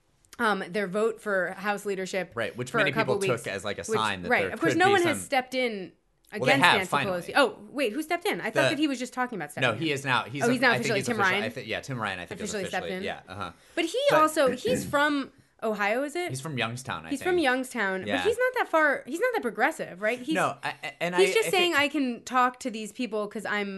um, their vote for House leadership, Right, which for many a couple people weeks, took as like a which- sign that right. there Of course, could no be one some... has stepped in Well, they against have, Nancy finally. Pelosi. Oh, wait, who stepped in? I thought The- that he was just talking about stepping No, in. he is now. He's Oh, a- he's now I think officially he's Tim officially- Ryan? I think, yeah, Tim Ryan. I think Officially is stepped officially. in? Yeah. Uh huh. But he But- also he's from Ohio, is it? He's from Youngstown. I He's think. from Youngstown, Yeah. but he's not that far. He's not that progressive, right? He's, No, I, I- and he's I, just I saying think, I can talk to these people because I'm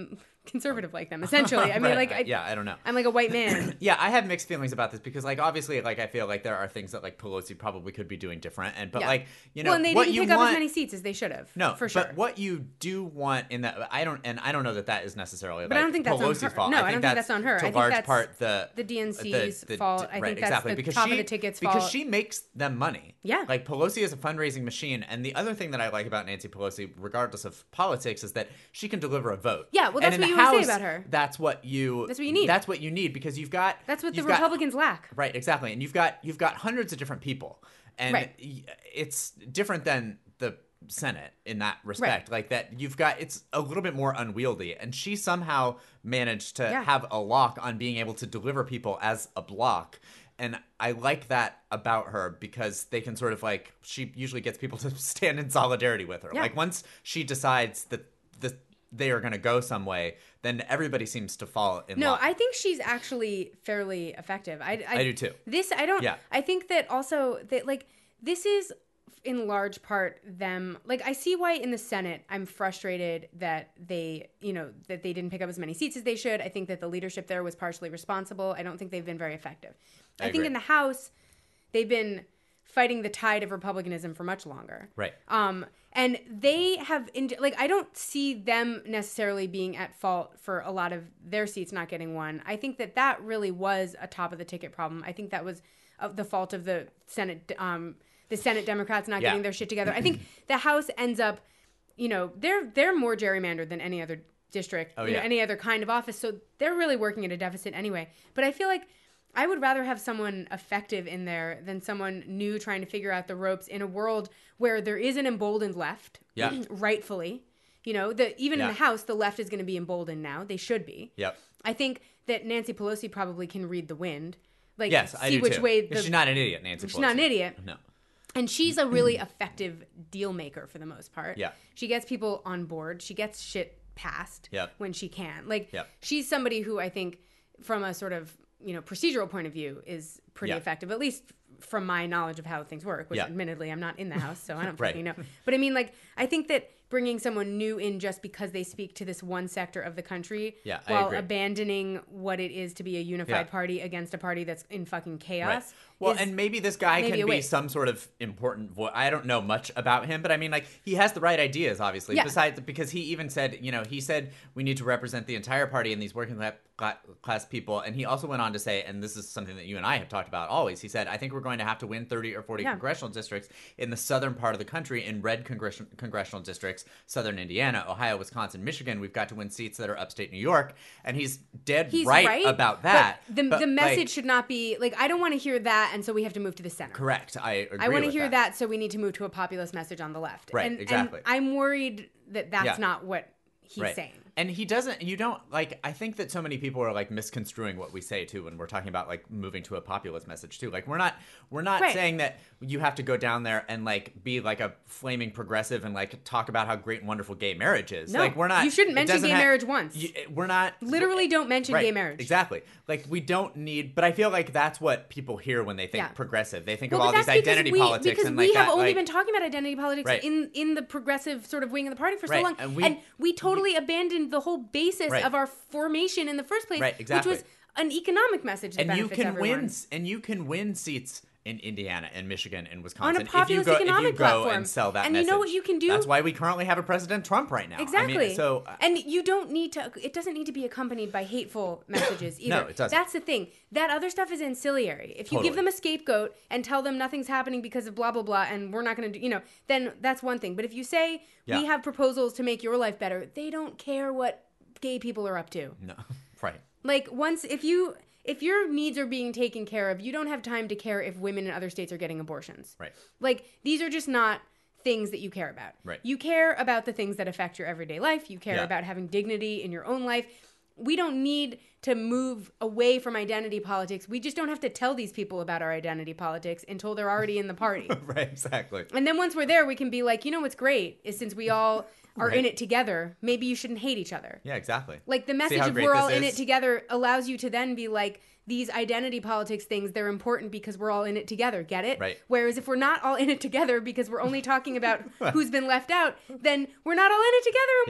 conservative like them, essentially. I mean, Right. like, I, yeah, I don't know. I'm like a white man. Yeah, I have mixed feelings about this because, like, obviously, like, I feel like there are things that, like, Pelosi probably could be doing different, and but, Yeah. like, you know, Well, and they what didn't you pick want, up as many seats as they should have. no, for sure. But what you do want in that, I don't, and I don't know that that is necessarily, But like, I don't think that's on Pelosi's her. fault. No, I I think don't think that's, that's on her. To I think large that's part, the the D N C's fault. I right, think that's exactly, the because top she, of the tickets because fault. she makes them money. Yeah. Like, Pelosi is a fundraising machine, and the other thing that I like about Nancy Pelosi, regardless of politics, is that she can deliver a vote. Yeah, well, that's and in what the you always House, say about her. That's what you. That's what you need. That's what you need because you've got. That's what the you've got- Republicans lack. Right, exactly, and you've got you've got hundreds of different people, and Right. y- it's different than the Senate in that respect. Like that, you've got it's a little bit more unwieldy, and she somehow managed to Yeah. have a lock on being able to deliver people as a block. And I like that about her because they can sort of like she usually gets people to stand in solidarity with her. Yeah. Like once she decides that the they are going to go some way, then everybody seems to fall in No, line. I think she's actually fairly effective. I, I, I do too. This I don't. Yeah. I think that also that like this is in large part them. Like I see why in the Senate I'm frustrated that they you know that they didn't pick up as many seats as they should. I think that the leadership there was partially responsible. I don't think they've been very effective. I I, think agree. in the House they've been fighting the tide of Republicanism for much longer. Right. Um, and they have, in, like, I don't see them necessarily being at fault for a lot of their seats not getting won. I think that that really was a top of the ticket problem. I think that was uh, the fault of the Senate, um, the Senate Democrats not Yeah. getting their shit together. I think the House ends up, you know, they're they're more gerrymandered than any other district, Oh, you know, yeah. any other kind of office. So they're really working at a deficit anyway. But I feel like I would rather have someone effective in there than someone new trying to figure out the ropes in a world where there is an emboldened left, Yeah. rightfully. You know, the even Yeah. in the House, the left is going to be emboldened now. They should be. Yep. I think that Nancy Pelosi probably can read the wind. Like, Yes, see I do which too. way the, she's not an idiot, Nancy Pelosi. she's not an idiot. No. And she's a really effective deal maker for the most part. Yeah. She gets people on board. She gets shit passed Yep. when she can. Like, Yep. she's somebody who I think, from a sort of, you know, procedural point of view, is pretty Yeah. effective, at least from my knowledge of how things work, which Yeah. admittedly I'm not in the House, so I don't Right. really know. But I mean, like, I think that bringing someone new in just because they speak to this one sector of the country Yeah, I while agree. abandoning what it is to be a unified Yeah. party against a party that's in fucking Right. chaos. Well, is and maybe this guy maybe can a be waste. some sort of important voice. I don't know much about him, but I mean, like, he has the right ideas, obviously. Yeah. Besides, because he even said, you know, he said we need to represent the entire party and these working cla- cla- class people. And he also went on to say, and this is something that you and I have talked about always, he said, I think we're going to have to win thirty or forty Yeah. congressional districts in the southern part of the country, in red congression- congressional districts, southern Indiana, Ohio, Wisconsin, Michigan. We've got to win seats that are upstate New York. And he's dead He's right, right, about but that. the, But, the like, message should not be like, I don't want to hear that, and so we have to move to the center. correct. I agree I want to with hear that. so we need to move to a populist message on the left. Right, and, exactly. And I'm worried that that's Yeah. not what he's Right. saying. And he doesn't, you don't, like, I think that so many people are, like, misconstruing what we say, too, when we're talking about, like, moving to a populist message, too. Like, we're not, we're not Right. saying that you have to go down there and, like, be, like, a flaming progressive and, like, talk about how great and wonderful gay marriage is. No, like, we're not. you shouldn't it mention doesn't gay have- marriage once. you- we're not. Literally don't mention Right, gay marriage. Exactly. Like, we don't need, but I feel like that's what people hear when they think Yeah. progressive. They think Well, of all but these that's because identity we, politics because and, we like, have that, only like, been talking about identity politics Right. in in the progressive sort of wing of the party for so Right, long, and and we- we, totally abandoned the whole basis Right. of our formation in the first place, Right, exactly. which was an economic message that and you benefits can everyone. win and you can win seats in Indiana and Michigan and On Wisconsin a populist if you go economic if you go platform. and sell that And message. you know what you can do? That's why we currently have a President Trump right now. I Exactly. mean, so uh, and you don't need to. It doesn't need to be accompanied by hateful messages either. No, it doesn't. That's the thing. That other stuff is ancillary. If you Totally. give them a scapegoat and tell them nothing's happening because of blah blah blah, and we're not going to do, you know, then that's one thing. But if you say Yeah. we have proposals to make your life better, they don't care what gay people are up to. no, right. Like once if you if your needs are being taken care of, you don't have time to care if women in other states are getting abortions. Right. Like these are just not things that you care about. Right. You care about the things that affect your everyday life. You care Yeah. about having dignity in your own life. We don't need to move away from identity politics. We just don't have to tell these people about our identity politics until they're already in the party. Right, exactly. And then once we're there, we can be like, you know what's great is since we all are Right. in it together, maybe you shouldn't hate each other. Yeah, exactly. Like the message how of great we're all this in is? it together allows you to then be like, these identity politics things, they're important because we're all in it together. Get it? Right. Whereas if we're not all in it together because we're only talking about who's been left out, then we're not all in it together and Yeah. we can't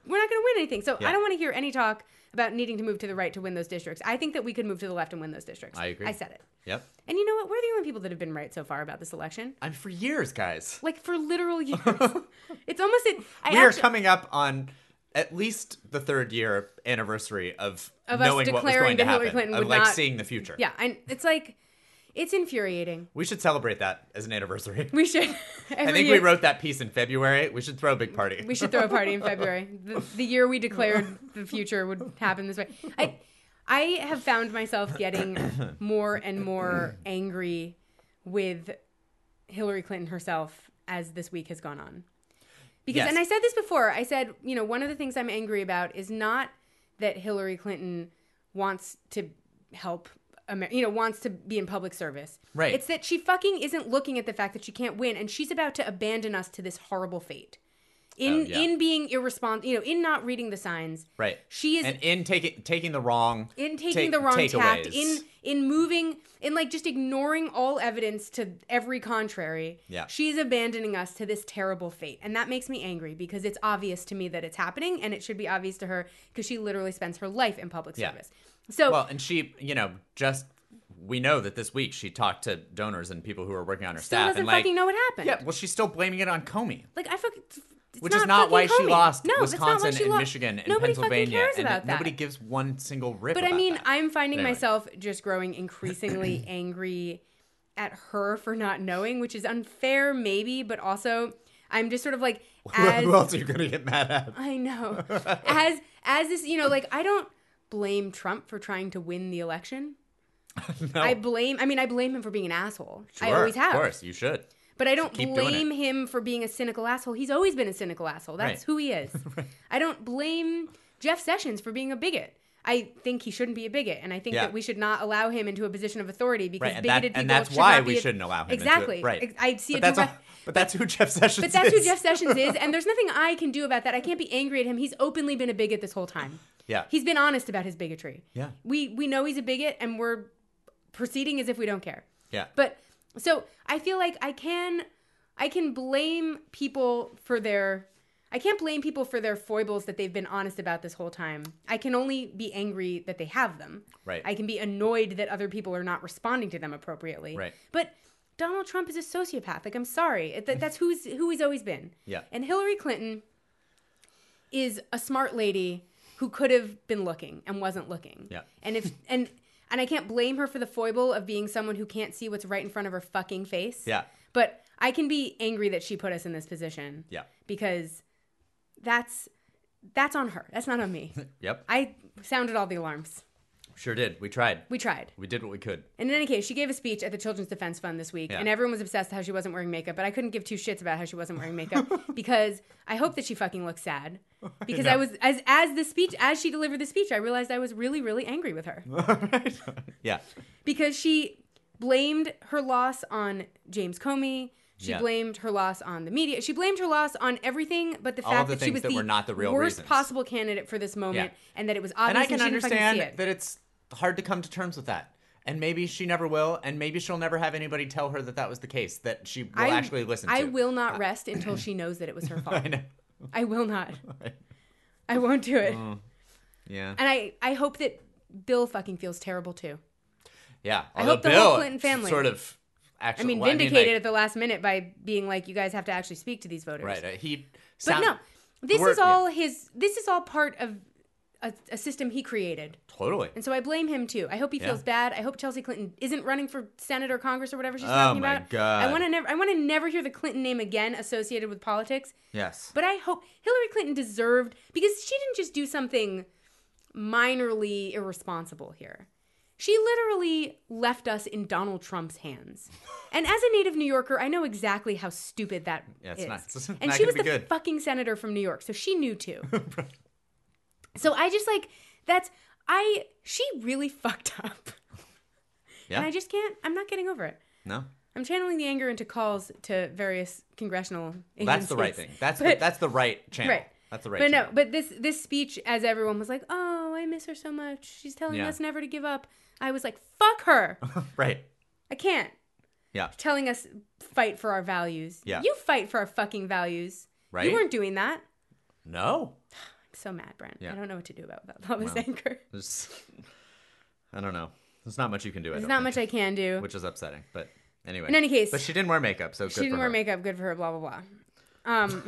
we're not going to win anything. So Yeah. I don't want to hear any talk about needing to move to the right to win those districts. I think that we could move to the left and win those districts. I agree. I said it. Yep. And you know what? We're the only people that have been right so far about this election. I'm for years, guys. Like for literal years. It's almost it. I we are actu- coming up on at least the third year anniversary of, Of us knowing what was declaring going to that Hillary happen, Clinton of would like not- seeing the future. Yeah, and it's like it's infuriating. We should celebrate that as an anniversary. We should. I Every think year, we wrote that piece in February. We should throw a big party. we should throw a party in February. The, the year we declared the future would happen this way. I I have found myself getting more and more angry with Hillary Clinton herself as this week has gone on. Because, Yes. and I said this before, I said, you know, one of the things I'm angry about is not that Hillary Clinton wants to help, Amer- you know, wants to be in public service. Right. It's that she fucking isn't looking at the fact that she can't win, and she's about to abandon us to this horrible fate. In Oh, yeah. in being irresponsible, you know, in not reading the signs. Right. She is and in taking taking the wrong in taking ta- the wrong tact, takeaways. in in moving, in like just ignoring all evidence to every contrary. Yeah. She's abandoning us to this terrible fate. And that makes me angry because it's obvious to me that it's happening, and it should be obvious to her because she literally spends her life in public Yeah. service. So Well, and she, you know, just we know that this week she talked to donors and people who are working on her still staff, doesn't and like, fucking know what happened. yeah, well, she's still blaming it on Comey. Like I fucking it's Which is not fucking why she Comey. lost No, that's not why Wisconsin she and lo- Michigan and Nobody fucking Pennsylvania, cares and about that. nobody gives one single rip. But I about mean, that. I'm finding Anyway. myself just growing increasingly angry at her for not knowing, which is unfair, maybe, but also I'm just sort of like, as Who else are you gonna get mad at? I know, as as this, you know, like I don't blame Trump for trying to win the election. No. I blame, I mean, I blame him for being an asshole. Sure, I always have. Of course, you should. But I don't keep doing blame him for being a cynical asshole. He's always been a cynical asshole. That's Right. who he is. I don't blame Jeff Sessions for being a bigot. I think he shouldn't be a bigot, and I think Yeah. that we should not allow him into a position of authority because Right, and, that, bigoted and people that's should why not we be a- shouldn't allow him. Exactly. Into it. Right. I see but a that's direct. all- but that's who Jeff Sessions But that's is. who Jeff Sessions is, and there's nothing I can do about that. I can't be angry at him. He's openly been a bigot this whole time. Yeah. He's been honest about his bigotry. Yeah. We we know he's a bigot, and we're proceeding as if we don't care. Yeah. But so I feel like I can I can blame people for their I can't blame people for their foibles that they've been honest about this whole time. I can only be angry that they have them. Right. I can be annoyed that other people are not responding to them appropriately. Right. But Donald Trump is a sociopath. Like I'm sorry. That, that's who's who he's always been. Yeah. And Hillary Clinton is a smart lady who could have been looking and wasn't looking. Yeah. And if and and I can't blame her for the foible of being someone who can't see what's right in front of her fucking face. Yeah. But I can be angry that she put us in this position. Yeah. Because that's that's on her. That's not on me. Yep. I sounded all the alarms. Sure did. We tried. We tried. We did what we could. And in any case, she gave a speech at the Children's Defense Fund this week, Yeah. and everyone was obsessed with how she wasn't wearing makeup, but I couldn't give two shits about how she wasn't wearing makeup because I hope that she fucking looks sad. Because I, know. was as as the speech as she delivered the speech, I realized I was really really angry with her Right. Yeah. because she blamed her loss on James Comey. She Yeah. blamed her loss on the media. She blamed her loss on everything but the All fact of the that she things was that the were not the real worst reasons. possible candidate for this moment, Yeah. and that it was And obvious I can she didn't fucking understand see it. that it's hard to come to terms with that. And maybe she never will, and maybe she'll never have anybody tell her that that was the case, that she will I, actually listen to. I will not rest until she knows that it was her fault. I know. I will not. I won't do it. Yeah. And I, I hope that Bill fucking feels terrible too. Yeah. I Although hope the Bill whole Clinton family- sort of actually I mean, well, vindicated like, at the last minute by being like, you guys have to actually speak to these voters. Right. Uh, he But sound, no, this We're- is all his, this is all part of a, a system he created. Totally. And so I blame him too. I hope he feels Yeah. bad. I hope Chelsea Clinton isn't running for Senate or Congress or whatever she's Oh talking my about. God. I want to never, I want to never hear the Clinton name again associated with politics. Yes. But I hope Hillary Clinton deserved, because she didn't just do something minorly irresponsible here. She literally left us in Donald Trump's hands. And as a native New Yorker, I know exactly how stupid that Yeah, it's is. not- it's and not she was gonna the be good. fucking senator from New York, so she knew too. So I just like, that's, I, she really fucked up. Yeah. And I just can't, I'm not getting over it. No. I'm channeling the anger into calls to various congressional agencies. That's the right thing. That's the, But- that's the right channel. Right. That's the right But no, channel. but this this speech, as everyone was like, "Oh, I miss her so much. She's telling Yeah. us never to give up." I was like, "Fuck her. Right. I can't." Yeah. Telling us fight for our values. Yeah. You fight for our fucking values. Right? You weren't doing that. No. so mad, Brent. Yeah. I don't know what to do about that, all this Well, anger. There's, I don't know. There's not much you can do. I There's don't not think, much I can do. which is upsetting. But anyway. In any case. But she didn't wear makeup, so good She didn't for wear her. makeup. Good for her, blah, blah, blah. Um,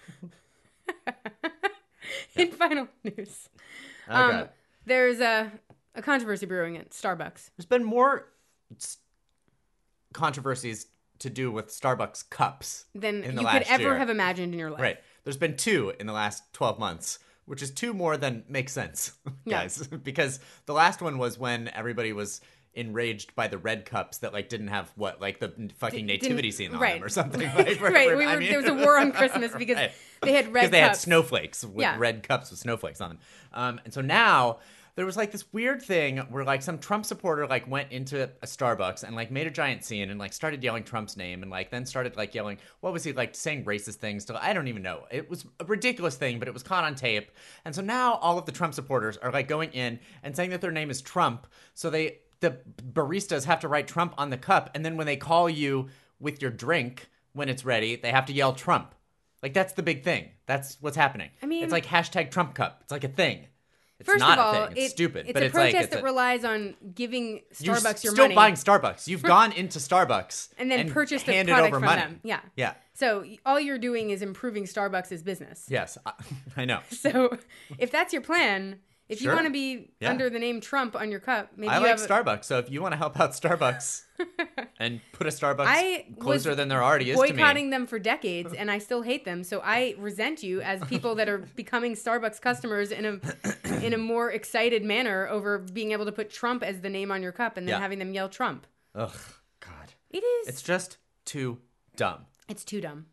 in final news. Oh, Um, God. there's a, a controversy brewing at Starbucks. There's been more s- controversies to do with Starbucks cups Than in the you could last ever year. have imagined in your life. Right. There's been two in the last twelve months, which is two more than makes sense, Yeah. guys. Because the last one was when everybody was enraged by the red cups that like didn't have what like the fucking Didn't- nativity scene on right. them or something. Like, where- right. where- We were, I mean- there was a war on Christmas because Right. they had red because they cups. had snowflakes with Yeah. red cups with snowflakes on them. Um, and so now there was like this weird thing where like some Trump supporter like went into a Starbucks and like made a giant scene and like started yelling Trump's name and like then started like yelling, what was he like saying racist things to? I don't even know. It was a ridiculous thing, but it was caught on tape. And so now all of the Trump supporters are like going in and saying that their name is Trump. So they the baristas have to write Trump on the cup, and then when they call you with your drink when it's ready, they have to yell Trump. Like that's the big thing. That's what's happening. I mean- it's like hashtag Trump cup. It's like a thing. It's First not of all, a thing. It's it- stupid. It's but a it's protest like it's that a, relies on giving you're Starbucks your still money buying Starbucks. You've gone into Starbucks and then purchased a handed product over from money. them. Yeah. Yeah. So all you're doing is improving Starbucks' business. Yes. I, I know. So if that's your plan, if you Sure. want to be Yeah. under the name Trump on your cup, maybe I you like have a- Starbucks. So if you want to help out Starbucks and put a Starbucks I closer was than there already is to me. boycotting them for decades, and I still hate them. So I resent you as people that are becoming Starbucks customers in a in a more excited manner over being able to put Trump as the name on your cup and then Yeah. having them yell Trump. Ugh, God. It is. It's just too dumb. It's too dumb.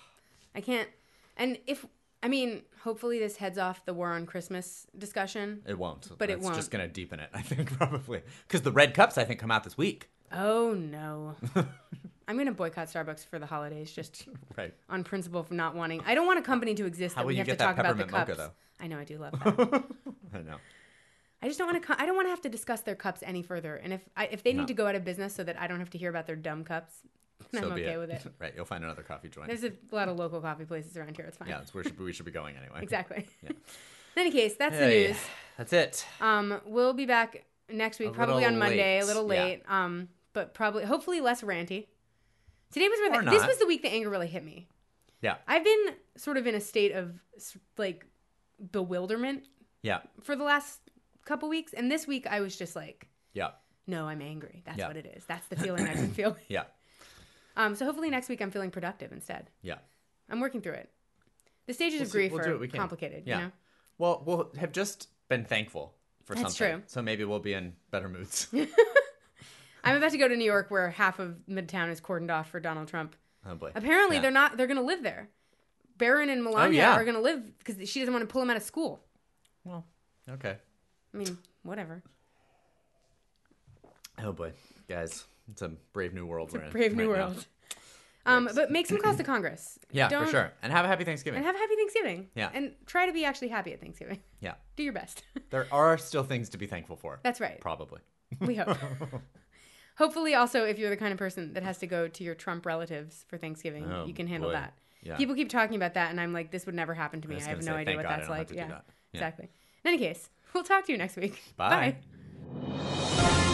I can't. And if I mean, hopefully this heads off the war on Christmas discussion. It won't. But it It's won't. just going to deepen it, I think, probably. Because the red cups, I think, come out this week. Oh no. I'm gonna boycott Starbucks for the holidays, just Right. on principle for not wanting. I don't want a company to exist How that will we you have get to that talk about the peppermint cups. mocha, I know I do love that. I know. I just don't want to. I don't want to have to discuss their cups any further. And if I, if they No. need to go out of business so that I don't have to hear about their dumb cups, then So I'm be okay with it. Right. You'll find another coffee joint. There's a lot of local coffee places around here. It's fine. Yeah, that's where should, we should be going anyway. Exactly. Yeah. In any case, that's the Hey, news. That's it. Um, we'll be back next week, A probably little on Monday, late, a little yeah. late. Um, but probably, hopefully, less ranty. Today was where Or the, this not. was the week the anger really hit me. Yeah. I've been sort of in a state of s- like bewilderment Yeah. for the last couple weeks, and this week I was just like, Yeah. no, I'm angry. That's Yeah. what it is. That's the feeling I've been feeling. Yeah. Um, so hopefully next week I'm feeling productive instead. Yeah. I'm working through it. The stages We'll of see- grief we'll do are what we can. complicated. Yeah. You know? Well, we'll have just been thankful for That's something. true. So maybe we'll be in better moods. I'm about to go to New York, where half of Midtown is cordoned off for Donald Trump. Oh boy. Apparently, Yeah. they're not. They're going to live there. Barron and Melania yeah. are going to live because she doesn't want to pull him out of school. Well, okay. I mean, whatever. Oh boy, guys, it's a brave new world we're in. Brave new right now. world. Um, but make some calls to Congress. Yeah, Don't- for sure. And have a happy Thanksgiving. And have a happy Thanksgiving. Yeah. And try to be actually happy at Thanksgiving. yeah. Do your best. There are still things to be thankful for. That's right. Probably. We hope. Hopefully, also, if you're the kind of person that has to go to your Trump relatives for Thanksgiving, Oh, you can handle boy. that. Yeah. People keep talking about that, and I'm like, this would never happen to me. was I have gonna no say, idea thank what God I that's don't have like. to do Yeah, that. Yeah. exactly. In any case, we'll talk to you next week. Bye. Bye.